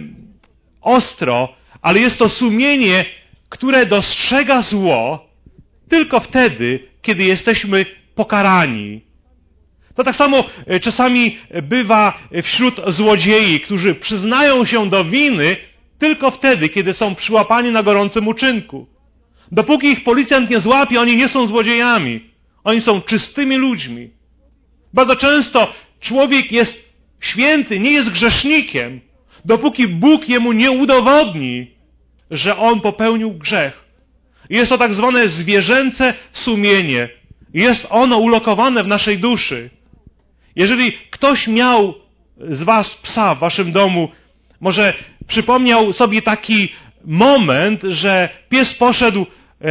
ostro, ale jest to sumienie, które dostrzega zło tylko wtedy, kiedy jesteśmy pokarani. To tak samo czasami bywa wśród złodziei, którzy przyznają się do winy tylko wtedy, kiedy są przyłapani na gorącym uczynku. Dopóki ich policjant nie złapie, oni nie są złodziejami. Oni są czystymi ludźmi. Bardzo często człowiek jest święty, nie jest grzesznikiem, dopóki Bóg jemu nie udowodni, że on popełnił grzech. Jest to tak zwane zwierzęce sumienie. Jest ono ulokowane w naszej duszy. Jeżeli ktoś miał z was psa w waszym domu, może przypomniał sobie taki moment, że pies poszedł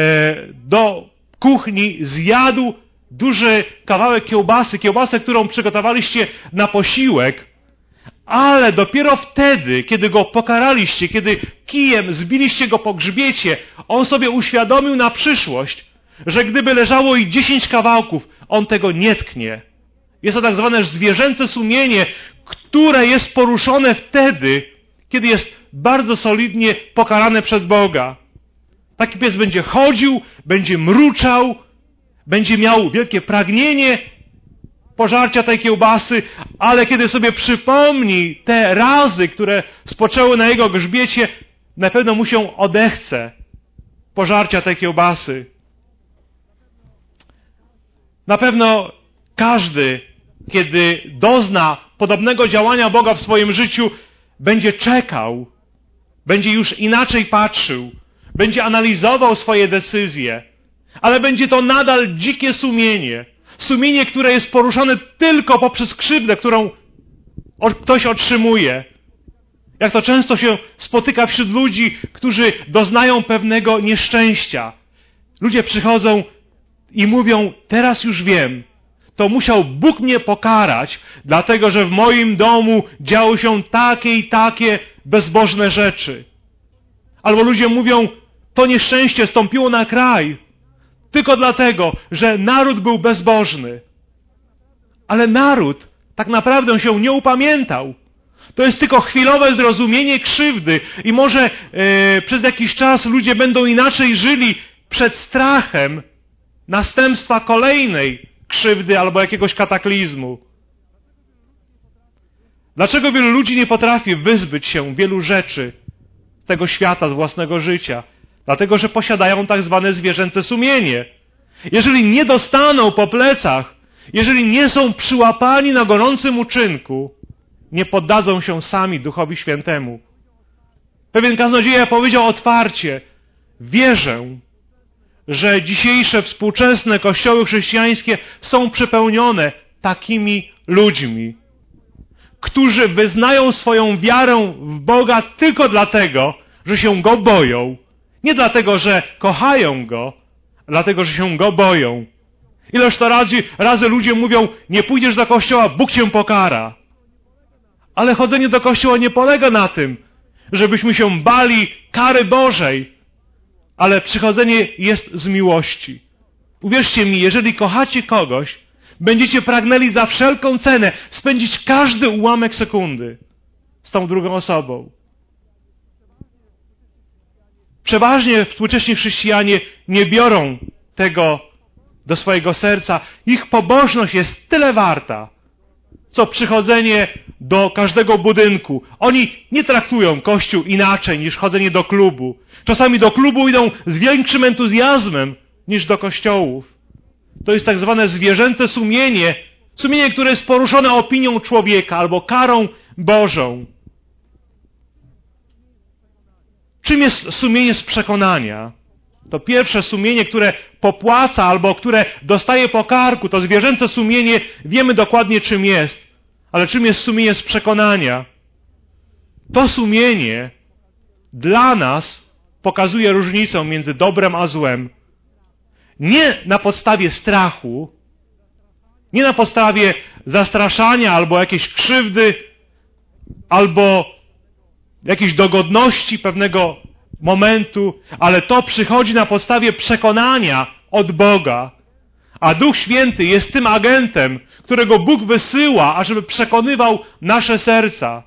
do kuchni, zjadł duży kawałek kiełbasy, kiełbasę, którą przygotowaliście na posiłek, ale dopiero wtedy, kiedy go pokaraliście, kiedy kijem zbiliście go po grzbiecie, on sobie uświadomił na przyszłość, że gdyby leżało i dziesięć kawałków, on tego nie tknie. Jest to tak zwane zwierzęce sumienie, które jest poruszone wtedy, kiedy jest bardzo solidnie pokarane przed Boga. Taki pies będzie chodził, będzie mruczał, będzie miał wielkie pragnienie pożarcia tej kiełbasy, ale kiedy sobie przypomni te razy, które spoczęły na jego grzbiecie, na pewno mu się odechce pożarcia tej kiełbasy. Na pewno każdy, kiedy dozna podobnego działania Boga w swoim życiu, będzie czekał, będzie już inaczej patrzył, będzie analizował swoje decyzje, ale będzie to nadal dzikie sumienie. Sumienie, które jest poruszone tylko poprzez krzywdę, którą ktoś otrzymuje. Jak to często się spotyka wśród ludzi, którzy doznają pewnego nieszczęścia. Ludzie przychodzą i mówią, teraz już wiem, to musiał Bóg mnie pokarać, dlatego że w moim domu działy się takie i takie bezbożne rzeczy. Albo ludzie mówią, to nieszczęście stąpiło na kraj, tylko dlatego, że naród był bezbożny. Ale naród tak naprawdę się nie upamiętał. To jest tylko chwilowe zrozumienie krzywdy i może e, przez jakiś czas ludzie będą inaczej żyli przed strachem następstwa kolejnej krzywdy albo jakiegoś kataklizmu. Dlaczego wielu ludzi nie potrafi wyzbyć się wielu rzeczy z tego świata, z własnego życia? Dlatego, że posiadają tak zwane zwierzęce sumienie. Jeżeli nie dostaną po plecach, jeżeli nie są przyłapani na gorącym uczynku, nie poddadzą się sami Duchowi Świętemu. Pewien kaznodzieja powiedział otwarcie: wierzę, że dzisiejsze współczesne kościoły chrześcijańskie są przepełnione takimi ludźmi, którzy wyznają swoją wiarę w Boga tylko dlatego, że się Go boją. Nie dlatego, że kochają Go, dlatego, że się Go boją. Ileż to razy, razy ludzie mówią: nie pójdziesz do kościoła, Bóg cię pokara. Ale chodzenie do kościoła nie polega na tym, żebyśmy się bali kary Bożej, ale przychodzenie jest z miłości. Uwierzcie mi, jeżeli kochacie kogoś, będziecie pragnęli za wszelką cenę spędzić każdy ułamek sekundy z tą drugą osobą. Przeważnie współcześni chrześcijanie nie biorą tego do swojego serca. Ich pobożność jest tyle warta, co przychodzenie do każdego budynku. Oni nie traktują Kościół inaczej niż chodzenie do klubu. Czasami do klubu idą z większym entuzjazmem niż do kościołów. To jest tak zwane zwierzęce sumienie, sumienie, które jest poruszone opinią człowieka albo karą Bożą. Czym jest sumienie z przekonania? To pierwsze sumienie, które popłaca albo które dostaje po karku, to zwierzęce sumienie, wiemy dokładnie czym jest. Ale czym jest sumienie z przekonania? To sumienie dla nas pokazuje różnicę między dobrem a złem. Nie na podstawie strachu, nie na podstawie zastraszania albo jakiejś krzywdy, albo jakiejś dogodności pewnego momentu, ale to przychodzi na podstawie przekonania od Boga. A Duch Święty jest tym agentem, którego Bóg wysyła, ażeby przekonywał nasze serca.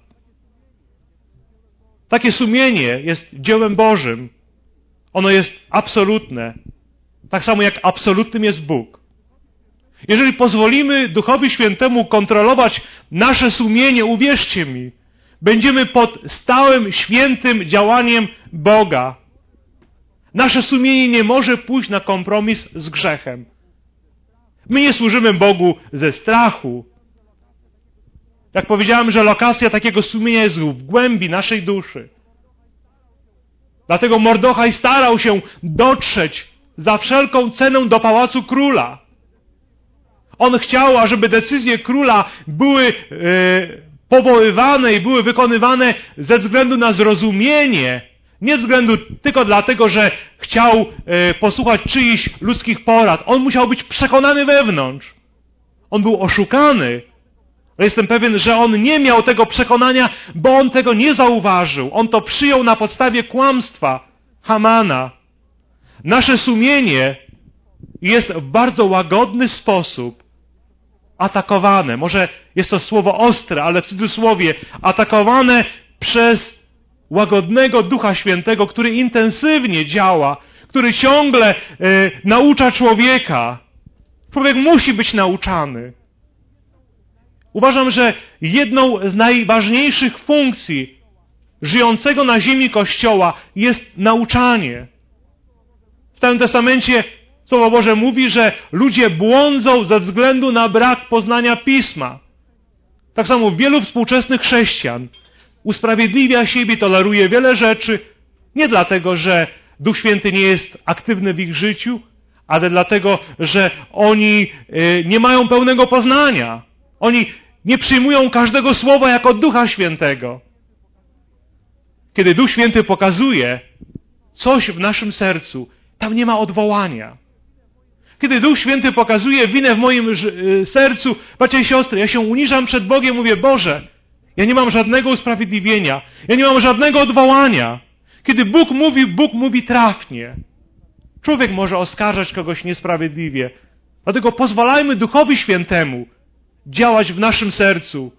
Takie sumienie jest dziełem Bożym. Ono jest absolutne. Tak samo jak absolutnym jest Bóg. Jeżeli pozwolimy Duchowi Świętemu kontrolować nasze sumienie, uwierzcie mi, będziemy pod stałym, świętym działaniem Boga. Nasze sumienie nie może pójść na kompromis z grzechem. My nie służymy Bogu ze strachu. Jak powiedziałem, że lokacja takiego sumienia jest w głębi naszej duszy. Dlatego Mordochaj starał się dotrzeć za wszelką cenę do pałacu króla. On chciał, ażeby decyzje króla były e, powoływane i były wykonywane ze względu na zrozumienie, nie ze względu tylko dlatego, że chciał e, posłuchać czyichś ludzkich porad. On musiał być przekonany wewnątrz. On był oszukany. Ale jestem pewien, że on nie miał tego przekonania, bo on tego nie zauważył. On to przyjął na podstawie kłamstwa Hamana. Nasze sumienie jest w bardzo łagodny sposób atakowane. Może jest to słowo ostre, ale w cudzysłowie atakowane przez łagodnego Ducha Świętego, który intensywnie działa, który ciągle y, naucza człowieka. Człowiek musi być nauczany. Uważam, że jedną z najważniejszych funkcji żyjącego na ziemi Kościoła jest nauczanie. W Starym Testamencie Słowo Boże mówi, że ludzie błądzą ze względu na brak poznania Pisma. Tak samo wielu współczesnych chrześcijan usprawiedliwia siebie, toleruje wiele rzeczy, nie dlatego, że Duch Święty nie jest aktywny w ich życiu, ale dlatego, że oni nie mają pełnego poznania. Oni nie przyjmują każdego słowa jako Ducha Świętego. Kiedy Duch Święty pokazuje coś w naszym sercu, tam nie ma odwołania. Kiedy Duch Święty pokazuje winę w moim sercu, bracia i siostry, ja się uniżam przed Bogiem, mówię: Boże, ja nie mam żadnego usprawiedliwienia, ja nie mam żadnego odwołania. Kiedy Bóg mówi, Bóg mówi trafnie. Człowiek może oskarżać kogoś niesprawiedliwie. Dlatego pozwalajmy Duchowi Świętemu działać w naszym sercu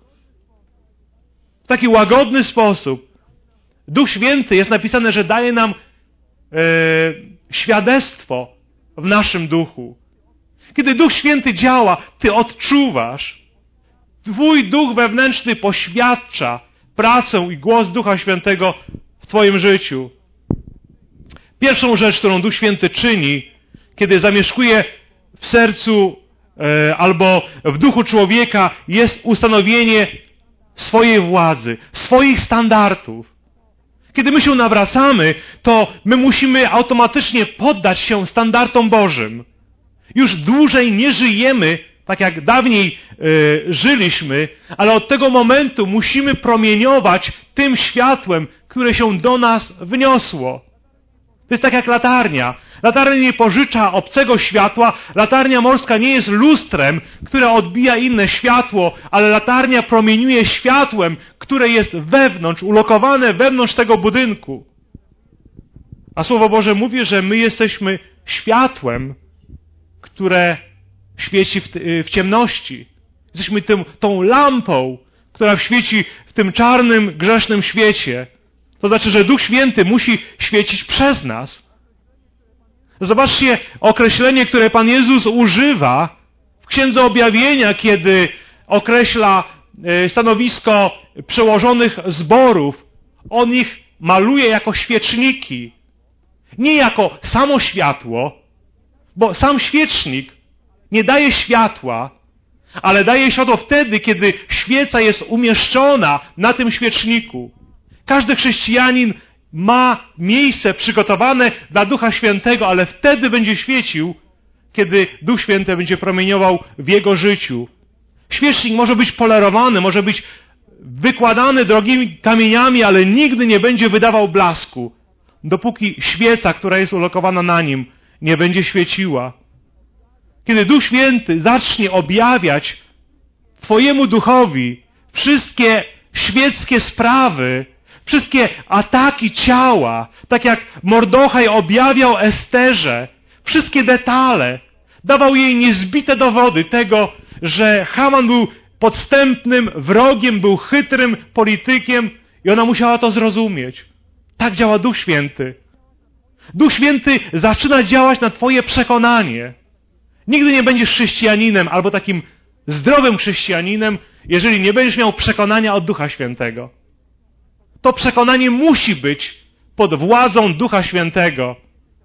w taki łagodny sposób. Duch Święty, jest napisane, że daje nam e, świadectwo w naszym duchu. Kiedy Duch Święty działa, ty odczuwasz. Twój duch wewnętrzny poświadcza pracę i głos Ducha Świętego w twoim życiu. Pierwszą rzecz, którą Duch Święty czyni, kiedy zamieszkuje w sercu e, albo w duchu człowieka, jest ustanowienie swojej władzy, swoich standardów. Kiedy my się nawracamy, to my musimy automatycznie poddać się standardom Bożym. Już dłużej nie żyjemy tak jak dawniej y, żyliśmy, ale od tego momentu musimy promieniować tym światłem, które się do nas wniosło. To jest tak jak latarnia. Latarnia nie pożycza obcego światła, latarnia morska nie jest lustrem, które odbija inne światło, ale latarnia promieniuje światłem, które jest wewnątrz, ulokowane wewnątrz tego budynku. A Słowo Boże mówi, że my jesteśmy światłem, które świeci w, w ciemności. Jesteśmy tym, tą lampą, która świeci w tym czarnym, grzesznym świecie. To znaczy, że Duch Święty musi świecić przez nas. Zobaczcie określenie, które Pan Jezus używa w Księdze Objawienia, kiedy określa stanowisko przełożonych zborów. On ich maluje jako świeczniki. Nie jako samo światło, bo sam świecznik nie daje światła, ale daje światło wtedy, kiedy świeca jest umieszczona na tym świeczniku. Każdy chrześcijanin ma miejsce przygotowane dla Ducha Świętego, ale wtedy będzie świecił, kiedy Duch Święty będzie promieniował w jego życiu. Świecznik może być polerowany, może być wykładany drogimi kamieniami, ale nigdy nie będzie wydawał blasku, dopóki świeca, która jest ulokowana na nim, nie będzie świeciła. Kiedy Duch Święty zacznie objawiać Twojemu duchowi wszystkie świeckie sprawy, wszystkie ataki ciała, tak jak Mordochaj objawiał Esterze, wszystkie detale, dawał jej niezbite dowody tego, że Haman był podstępnym wrogiem, był chytrym politykiem i ona musiała to zrozumieć. Tak działa Duch Święty. Duch Święty zaczyna działać na Twoje przekonanie. Nigdy nie będziesz chrześcijaninem albo takim zdrowym chrześcijaninem, jeżeli nie będziesz miał przekonania od Ducha Świętego. To przekonanie musi być pod władzą Ducha Świętego.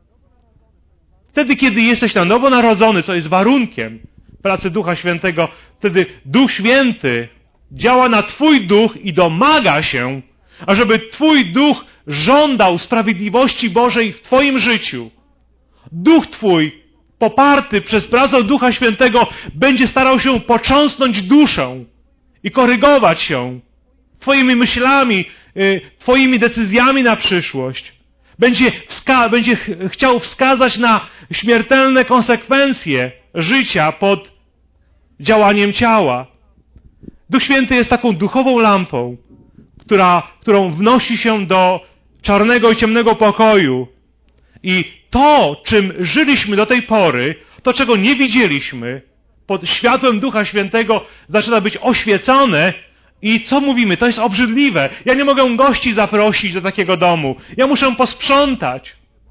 Wtedy, kiedy jesteś na nowo narodzony, co jest warunkiem pracy Ducha Świętego, wtedy Duch Święty działa na Twój duch i domaga się, ażeby Twój duch żądał sprawiedliwości Bożej w Twoim życiu. Duch Twój, poparty przez pracę Ducha Świętego, będzie starał się począsnąć duszę i korygować ją Twoimi myślami, Twoimi decyzjami na przyszłość. Będzie, wska- będzie ch- chciał wskazać na śmiertelne konsekwencje życia pod działaniem ciała. Duch Święty jest taką duchową lampą, która, którą wnosi się do czarnego i ciemnego pokoju. I to, czym żyliśmy do tej pory, to, czego nie widzieliśmy, pod światłem Ducha Świętego zaczyna być oświecone. I co mówimy? To jest obrzydliwe. Ja nie mogę gości zaprosić do takiego domu. Ja muszę posprzątać.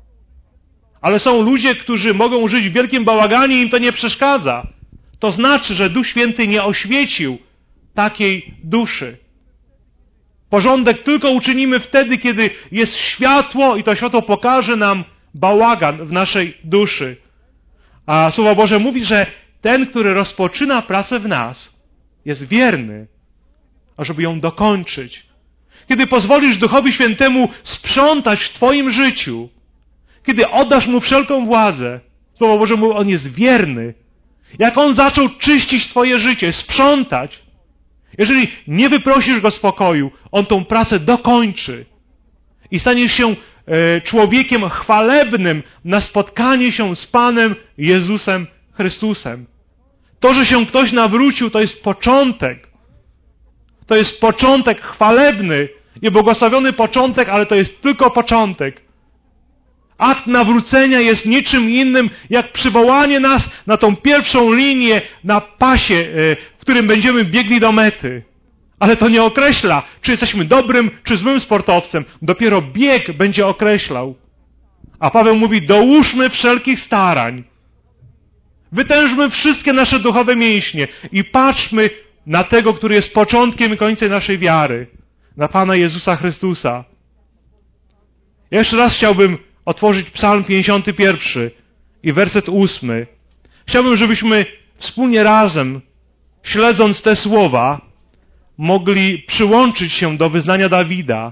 Ale są ludzie, którzy mogą żyć w wielkim bałaganie i im to nie przeszkadza. To znaczy, że Duch Święty nie oświecił takiej duszy. Porządek tylko uczynimy wtedy, kiedy jest światło i to światło pokaże nam bałagan w naszej duszy. A Słowo Boże mówi, że ten, który rozpoczyna pracę w nas, jest wierny, ażeby ją dokończyć. Kiedy pozwolisz Duchowi Świętemu sprzątać w Twoim życiu, kiedy oddasz Mu wszelką władzę, Słowo Boże mówi, On jest wierny. Jak On zaczął czyścić Twoje życie, sprzątać, jeżeli nie wyprosisz Go spokoju, On tą pracę dokończy i staniesz się e, człowiekiem chwalebnym na spotkanie się z Panem Jezusem Chrystusem. To, że się ktoś nawrócił, to jest początek. To jest początek chwalebny i błogosławiony początek, ale to jest tylko początek. Akt nawrócenia jest niczym innym, jak przywołanie nas na tą pierwszą linię na pasie, w którym będziemy biegli do mety. Ale to nie określa, czy jesteśmy dobrym, czy złym sportowcem. Dopiero bieg będzie określał. A Paweł mówi, dołóżmy wszelkich starań. Wytężmy wszystkie nasze duchowe mięśnie i patrzmy na tego, który jest początkiem i końcem naszej wiary, na Pana Jezusa Chrystusa. Jeszcze raz chciałbym otworzyć Psalm pięćdziesiąty pierwszy i werset ósmy. Chciałbym, żebyśmy wspólnie razem, śledząc te słowa, mogli przyłączyć się do wyznania Dawida.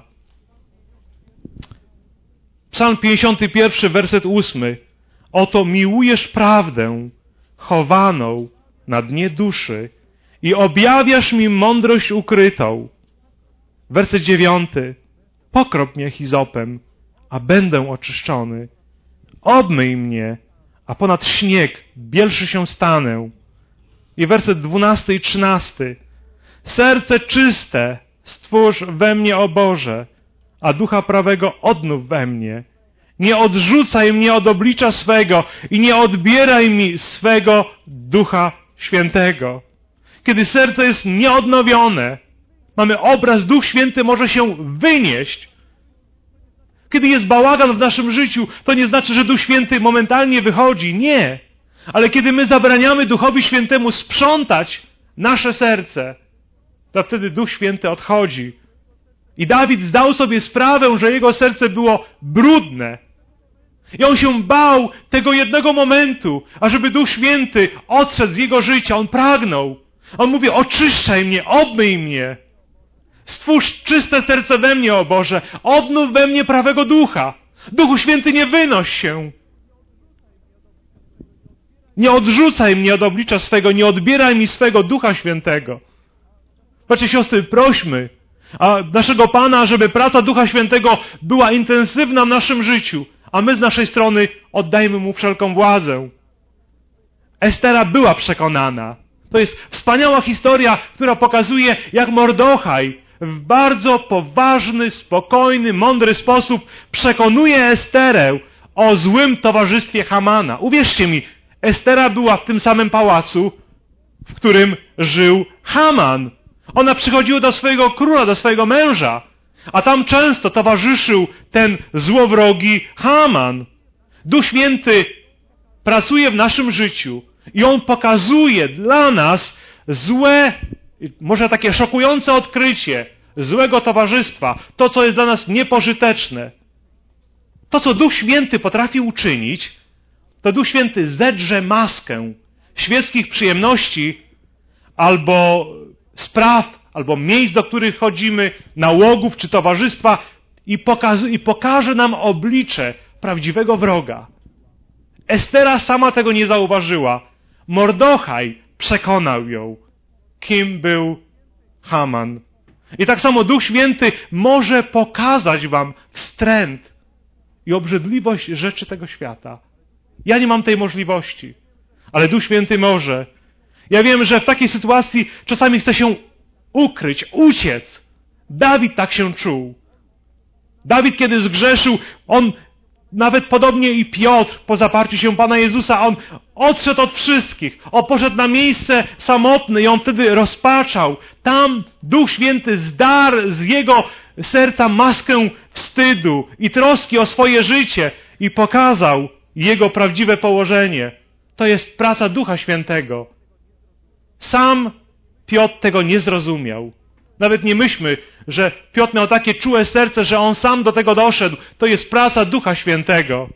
Psalm pięćdziesiąty pierwszy, werset ósmy. Oto miłujesz prawdę chowaną na dnie duszy i objawiasz mi mądrość ukrytą. Werset dziewiąty. Pokrop mnie hizopem, a będę oczyszczony. Obmyj mnie, a ponad śnieg bielszy się stanę. I werset dwunasty i trzynasty. Serce czyste stwórz we mnie, o Boże, a ducha prawego odnów we mnie. Nie odrzucaj mnie od oblicza swego i nie odbieraj mi swego Ducha Świętego. Kiedy serce jest nieodnowione, mamy obraz, Duch Święty może się wynieść. Kiedy jest bałagan w naszym życiu, to nie znaczy, że Duch Święty momentalnie wychodzi. Nie. Ale kiedy my zabraniamy Duchowi Świętemu sprzątać nasze serce, to wtedy Duch Święty odchodzi. I Dawid zdał sobie sprawę, że jego serce było brudne. I on się bał tego jednego momentu, ażeby Duch Święty odszedł z jego życia. On pragnął. On mówi, oczyszczaj mnie, obmyj mnie. Stwórz czyste serce we mnie, o Boże. Odnów we mnie prawego ducha. Duchu Święty, nie wynoś się. Nie odrzucaj mnie od oblicza swego, nie odbieraj mi swego Ducha Świętego. Patrzcie, siostry, prośmy a naszego Pana, żeby praca Ducha Świętego była intensywna w naszym życiu, a my z naszej strony oddajmy Mu wszelką władzę. Estera była przekonana. To jest wspaniała historia, która pokazuje, jak Mordochaj w bardzo poważny, spokojny, mądry sposób przekonuje Esterę o złym towarzystwie Hamana. Uwierzcie mi, Estera była w tym samym pałacu, w którym żył Haman. Ona przychodziła do swojego króla, do swojego męża, a tam często towarzyszył ten złowrogi Haman. Duch Święty pracuje w naszym życiu i On pokazuje dla nas złe, może takie szokujące odkrycie złego towarzystwa, to, co jest dla nas niepożyteczne. To, co Duch Święty potrafi uczynić, to Duch Święty zedrze maskę świeckich przyjemności albo spraw, albo miejsc, do których chodzimy, nałogów czy towarzystwa i, pokaz- i pokaże nam oblicze prawdziwego wroga. Estera sama tego nie zauważyła. Mordochaj przekonał ją, kim był Haman. I tak samo Duch Święty może pokazać wam wstręt i obrzydliwość rzeczy tego świata. Ja nie mam tej możliwości, ale Duch Święty może. Ja wiem, że w takiej sytuacji czasami chce się ukryć, uciec. Dawid tak się czuł. Dawid, kiedy zgrzeszył, on nawet podobnie i Piotr, po zaparciu się Pana Jezusa, on odszedł od wszystkich. On poszedł na miejsce samotne i on wtedy rozpaczał. Tam Duch Święty zdarł z jego serca maskę wstydu i troski o swoje życie i pokazał jego prawdziwe położenie. To jest praca Ducha Świętego. Sam Piotr tego nie zrozumiał. Nawet nie myślmy, że Piotr miał takie czułe serce, że on sam do tego doszedł. To jest praca Ducha Świętego.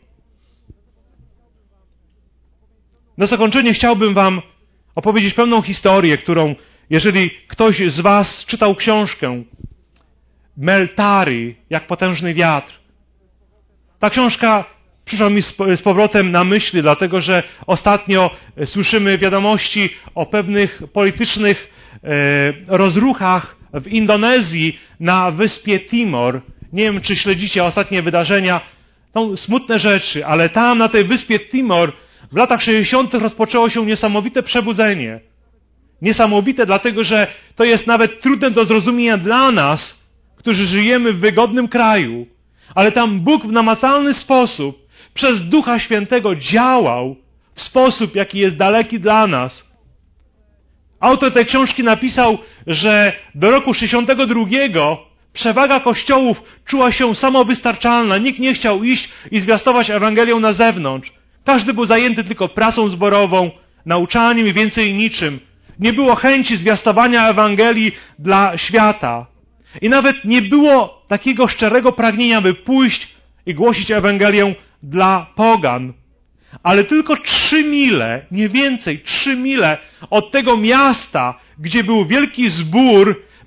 Na zakończenie chciałbym wam opowiedzieć pewną historię, którą, jeżeli ktoś z was czytał książkę Meltari, jak potężny wiatr. Ta książka przyszła mi z powrotem na myśli, dlatego że ostatnio słyszymy wiadomości o pewnych politycznych rozruchach w Indonezji na wyspie Timor. Nie wiem, czy śledzicie ostatnie wydarzenia. To smutne rzeczy, ale tam na tej wyspie Timor w latach sześćdziesiątych rozpoczęło się niesamowite przebudzenie. Niesamowite, dlatego że to jest nawet trudne do zrozumienia dla nas, którzy żyjemy w wygodnym kraju. Ale tam Bóg w namacalny sposób przez Ducha Świętego działał w sposób, jaki jest daleki dla nas. Autor tej książki napisał, że do roku sześćdziesiątego drugiego przewaga kościołów czuła się samowystarczalna. Nikt nie chciał iść i zwiastować Ewangelię na zewnątrz. Każdy był zajęty tylko pracą zborową, nauczaniem i więcej niczym. Nie było chęci zwiastowania Ewangelii dla świata. I nawet nie było takiego szczerego pragnienia, by pójść i głosić Ewangelię dla pogan. Ale tylko trzy mile, nie więcej, trzy mile od tego miasta, gdzie był wielki zbór,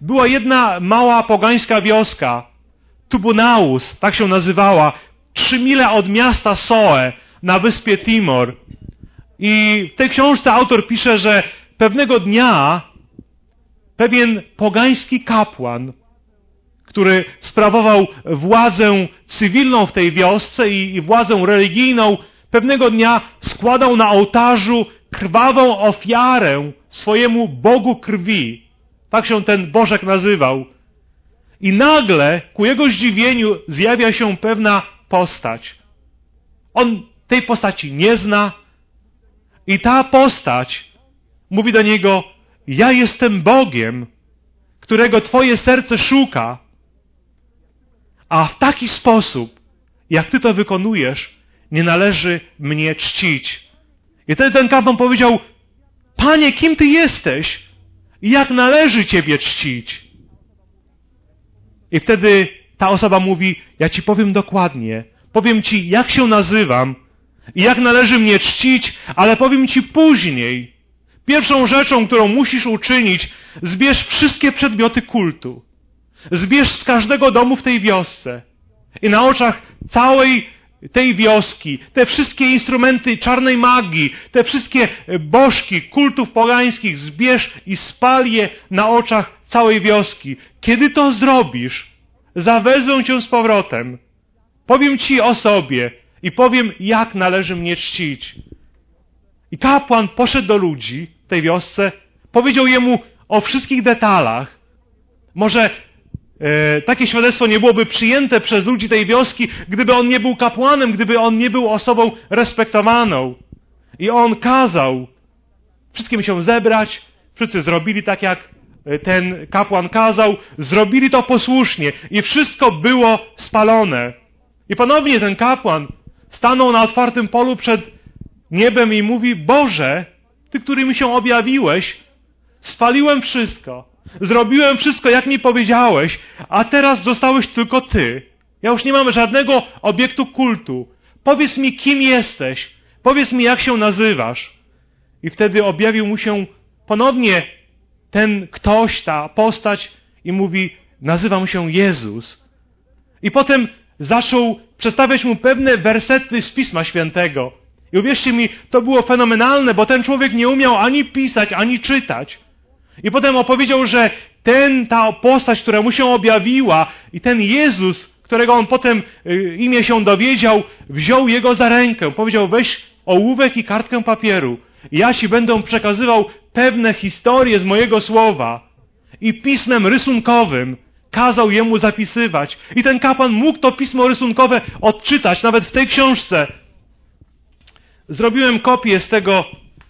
była jedna mała pogańska wioska, Tubunaus, tak się nazywała, trzy mile od miasta Soe na wyspie Timor. I w tej książce autor pisze, że pewnego dnia pewien pogański kapłan, który sprawował władzę cywilną w tej wiosce i, i władzę religijną, pewnego dnia składał na ołtarzu krwawą ofiarę swojemu Bogu krwi. Tak się ten bożek nazywał. I nagle, ku jego zdziwieniu, zjawia się pewna postać. On tej postaci nie zna i ta postać mówi do niego: ja jestem Bogiem, którego twoje serce szuka, a w taki sposób, jak ty to wykonujesz, nie należy mnie czcić. I wtedy ten kapłan powiedział: Panie, kim ty jesteś? Jak należy ciebie czcić? I wtedy ta osoba mówi: ja ci powiem dokładnie, powiem ci, jak się nazywam i jak należy mnie czcić, ale powiem ci później. Pierwszą rzeczą, którą musisz uczynić, zbierz wszystkie przedmioty kultu. Zbierz z każdego domu w tej wiosce. I na oczach całej tej wioski, te wszystkie instrumenty czarnej magii, te wszystkie bożki kultów pogańskich zbierz i spal je na oczach całej wioski. Kiedy to zrobisz, zawezmę cię z powrotem. Powiem ci o sobie i powiem, jak należy mnie czcić. I kapłan poszedł do ludzi w tej wiosce, powiedział jemu o wszystkich detalach. Może e, takie świadectwo nie byłoby przyjęte przez ludzi tej wioski, gdyby on nie był kapłanem, gdyby on nie był osobą respektowaną. I on kazał wszystkim się zebrać, wszyscy zrobili tak, jak ten kapłan kazał, zrobili to posłusznie i wszystko było spalone. I ponownie ten kapłan stanął na otwartym polu przed niebem i mówi: Boże, Ty, który mi się objawiłeś, spaliłem wszystko, zrobiłem wszystko, jak mi powiedziałeś, a teraz zostałeś tylko Ty. Ja już nie mam żadnego obiektu kultu. Powiedz mi, kim jesteś. Powiedz mi, jak się nazywasz. I wtedy objawił mu się ponownie ten ktoś, ta postać i mówi: nazywam się Jezus. I potem zaczął przedstawiać mu pewne wersety z Pisma Świętego. I uwierzcie mi, to było fenomenalne, bo ten człowiek nie umiał ani pisać, ani czytać. I potem opowiedział, że ten, ta postać, która mu się objawiła i ten Jezus, którego on potem y, imię się dowiedział, wziął jego za rękę. Powiedział: weź ołówek i kartkę papieru. Ja ci będę przekazywał pewne historie z mojego słowa. I pismem rysunkowym kazał jemu zapisywać. I ten kapłan mógł to pismo rysunkowe odczytać, nawet w tej książce. Zrobiłem kopię z tego.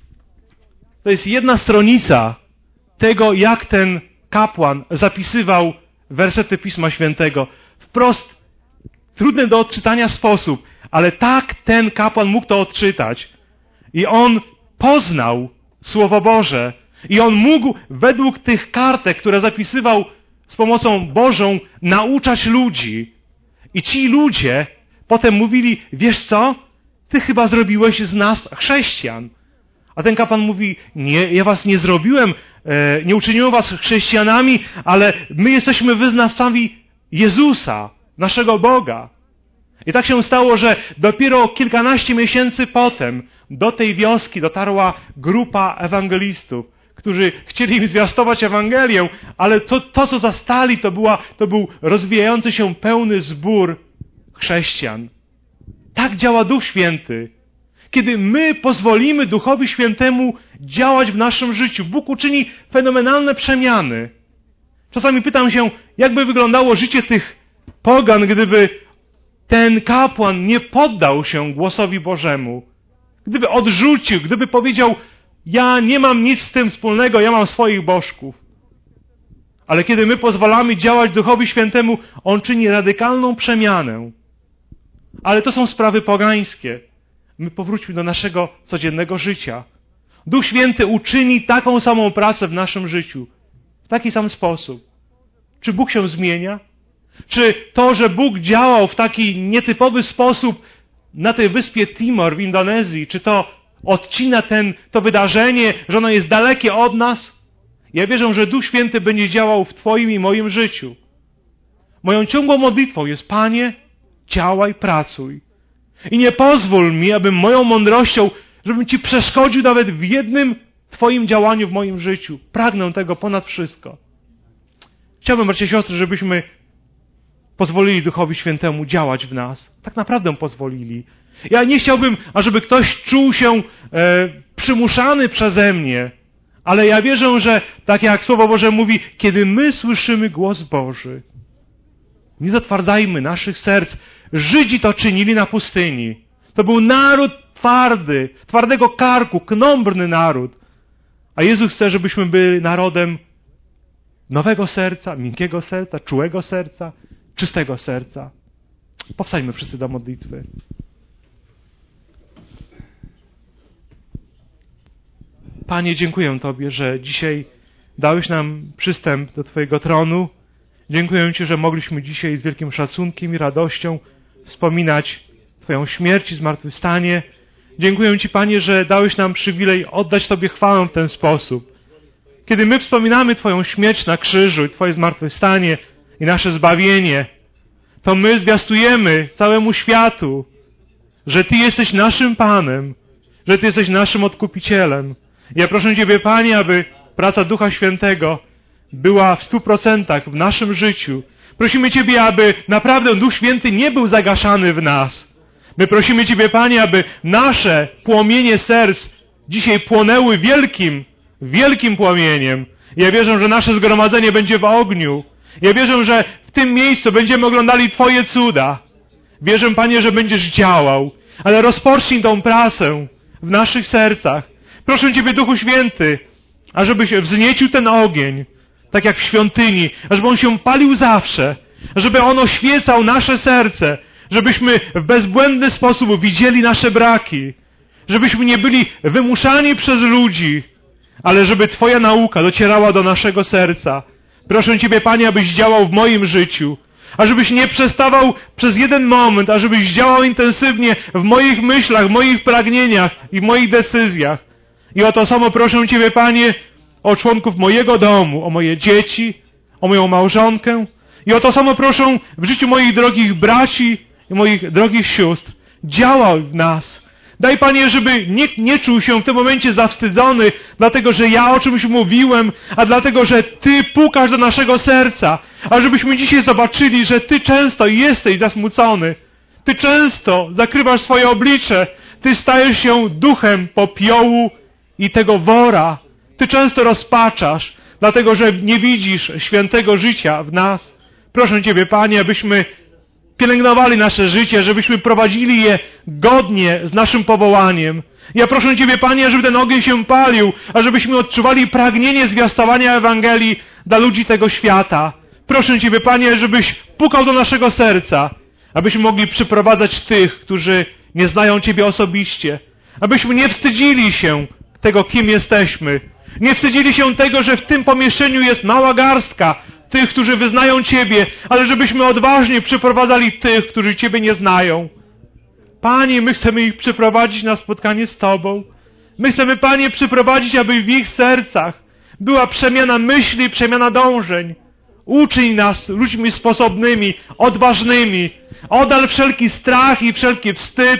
To jest jedna stronica tego, jak ten kapłan zapisywał wersety Pisma Świętego. Wprost trudny do odczytania sposób, ale tak ten kapłan mógł to odczytać. I on poznał Słowo Boże. I on mógł według tych kartek, które zapisywał z pomocą Bożą, nauczać ludzi. I ci ludzie potem mówili: wiesz co? Ty chyba zrobiłeś z nas chrześcijan. A ten kapłan mówi: nie, ja was nie zrobiłem, e, nie uczyniłem was chrześcijanami, ale my jesteśmy wyznawcami Jezusa, naszego Boga. I tak się stało, że dopiero kilkanaście miesięcy potem do tej wioski dotarła grupa ewangelistów, którzy chcieli im zwiastować Ewangelię, ale to, to co zastali, to, była, to był rozwijający się pełny zbór chrześcijan. Tak działa Duch Święty. Kiedy my pozwolimy Duchowi Świętemu działać w naszym życiu, Bóg uczyni fenomenalne przemiany. Czasami pytam się, jakby wyglądało życie tych pogan, gdyby ten kapłan nie poddał się głosowi Bożemu. Gdyby odrzucił, gdyby powiedział: ja nie mam nic z tym wspólnego, ja mam swoich bożków. Ale kiedy my pozwalamy działać Duchowi Świętemu, On czyni radykalną przemianę. Ale to są sprawy pogańskie. My powróćmy do naszego codziennego życia. Duch Święty uczyni taką samą pracę w naszym życiu. W taki sam sposób. Czy Bóg się zmienia? Czy to, że Bóg działał w taki nietypowy sposób na tej wyspie Timor w Indonezji, czy to odcina ten, to wydarzenie, że ono jest dalekie od nas? Ja wierzę, że Duch Święty będzie działał w Twoim i moim życiu. Moją ciągłą modlitwą jest: Panie, działaj, pracuj. I nie pozwól mi, abym moją mądrością, żebym Ci przeszkodził nawet w jednym Twoim działaniu w moim życiu. Pragnę tego ponad wszystko. Chciałbym, bracia i siostry, żebyśmy pozwolili Duchowi Świętemu działać w nas. Tak naprawdę pozwolili. Ja nie chciałbym, ażeby ktoś czuł się e, przymuszany przeze mnie, ale ja wierzę, że tak jak Słowo Boże mówi, kiedy my słyszymy głos Boży, nie zatwardzajmy naszych serc. Żydzi to czynili na pustyni. To był naród twardy, twardego karku, knombrny naród. A Jezus chce, żebyśmy byli narodem nowego serca, miękkiego serca, czułego serca, czystego serca. Powstańmy wszyscy do modlitwy. Panie, dziękuję Tobie, że dzisiaj dałeś nam przystęp do Twojego tronu. Dziękuję Ci, że mogliśmy dzisiaj z wielkim szacunkiem i radością wspominać Twoją śmierć i zmartwychwstanie. Dziękuję Ci, Panie, że dałeś nam przywilej oddać Tobie chwałę w ten sposób. Kiedy my wspominamy Twoją śmierć na krzyżu i Twoje zmartwychwstanie i nasze zbawienie, to my zwiastujemy całemu światu, że Ty jesteś naszym Panem, że Ty jesteś naszym Odkupicielem. Ja proszę Ciebie, Panie, aby praca Ducha Świętego była w stu procentach w naszym życiu. Prosimy Ciebie, aby naprawdę Duch Święty nie był zagaszany w nas. My prosimy Ciebie, Panie, aby nasze płomienie serc dzisiaj płonęły wielkim, wielkim płomieniem. Ja wierzę, że nasze zgromadzenie będzie w ogniu. Ja wierzę, że w tym miejscu będziemy oglądali Twoje cuda. Wierzę, Panie, że będziesz działał. Ale rozpocznij tą pracę w naszych sercach. Proszę Ciebie, Duchu Święty, ażebyś wzniecił ten ogień, tak jak w świątyni, ażeby on się palił zawsze, żeby on oświecał nasze serce, żebyśmy w bezbłędny sposób widzieli nasze braki, żebyśmy nie byli wymuszani przez ludzi, ale żeby Twoja nauka docierała do naszego serca. Proszę Ciebie, Panie, abyś działał w moim życiu, ażebyś nie przestawał przez jeden moment, ażebyś działał intensywnie w moich myślach, w moich pragnieniach i w moich decyzjach. I o to samo proszę Ciebie, Panie, o członków mojego domu, o moje dzieci, o moją małżonkę. I o to samo proszę w życiu moich drogich braci i moich drogich sióstr. Działaj w nas. Daj, Panie, żeby nikt nie czuł się w tym momencie zawstydzony, dlatego że ja o czymś mówiłem, a dlatego, że Ty pukasz do naszego serca. A żebyśmy dzisiaj zobaczyli, że Ty często jesteś zasmucony. Ty często zakrywasz swoje oblicze. Ty stajesz się duchem popiołu i tego wora. Ty często rozpaczasz, dlatego że nie widzisz świętego życia w nas. Proszę Ciebie, Panie, abyśmy pielęgnowali nasze życie, żebyśmy prowadzili je godnie z naszym powołaniem. Ja proszę Ciebie, Panie, żeby ten ogień się palił, a żebyśmy odczuwali pragnienie zwiastowania Ewangelii dla ludzi tego świata. Proszę Ciebie, Panie, żebyś pukał do naszego serca, abyśmy mogli przyprowadzać tych, którzy nie znają Ciebie osobiście. Abyśmy nie wstydzili się tego, kim jesteśmy. Nie wstydzili się tego, że w tym pomieszczeniu jest mała garstka tych, którzy wyznają Ciebie, ale żebyśmy odważnie przyprowadzali tych, którzy Ciebie nie znają. Panie, my chcemy ich przyprowadzić na spotkanie z Tobą. My chcemy, Panie, przyprowadzić, aby w ich sercach była przemiana myśli, przemiana dążeń. Uczyń nas ludźmi sposobnymi, odważnymi. Oddal wszelki strach i wszelki wstyd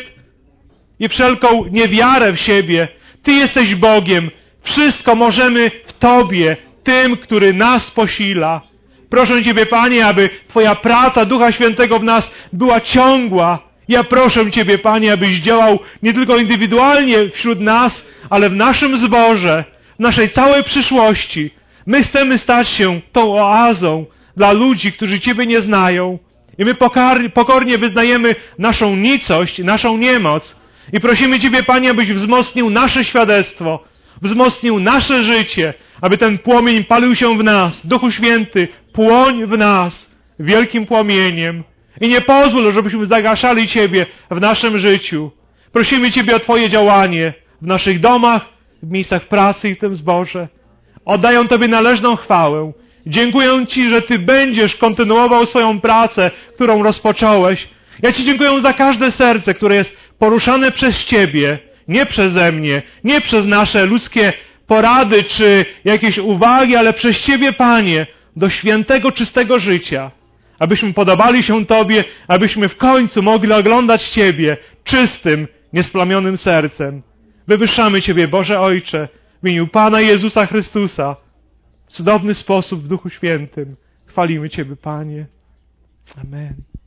i wszelką niewiarę w siebie. Ty jesteś Bogiem. Wszystko możemy w Tobie, tym, który nas posila. Proszę Ciebie, Panie, aby Twoja praca Ducha Świętego w nas była ciągła. Ja proszę Ciebie, Panie, abyś działał nie tylko indywidualnie wśród nas, ale w naszym zborze, w naszej całej przyszłości. My chcemy stać się tą oazą dla ludzi, którzy Ciebie nie znają. I my pokornie wyznajemy naszą nicość, naszą niemoc. I prosimy Ciebie, Panie, abyś wzmocnił nasze świadectwo, wzmocnił nasze życie, aby ten płomień palił się w nas. Duchu Święty, płoń w nas wielkim płomieniem. I nie pozwól, żebyśmy zagaszali Ciebie w naszym życiu. Prosimy Ciebie o Twoje działanie w naszych domach, w miejscach pracy i w tym zborze. Oddaję Tobie należną chwałę. Dziękuję Ci, że Ty będziesz kontynuował swoją pracę, którą rozpocząłeś. Ja Ci dziękuję za każde serce, które jest poruszane przez Ciebie, nie przeze mnie, nie przez nasze ludzkie porady czy jakieś uwagi, ale przez Ciebie, Panie, do świętego, czystego życia. Abyśmy podobali się Tobie, abyśmy w końcu mogli oglądać Ciebie czystym, niesplamionym sercem. Wywyższamy Ciebie, Boże Ojcze, w imieniu Pana Jezusa Chrystusa. W cudowny sposób w Duchu Świętym. Chwalimy Ciebie, Panie. Amen.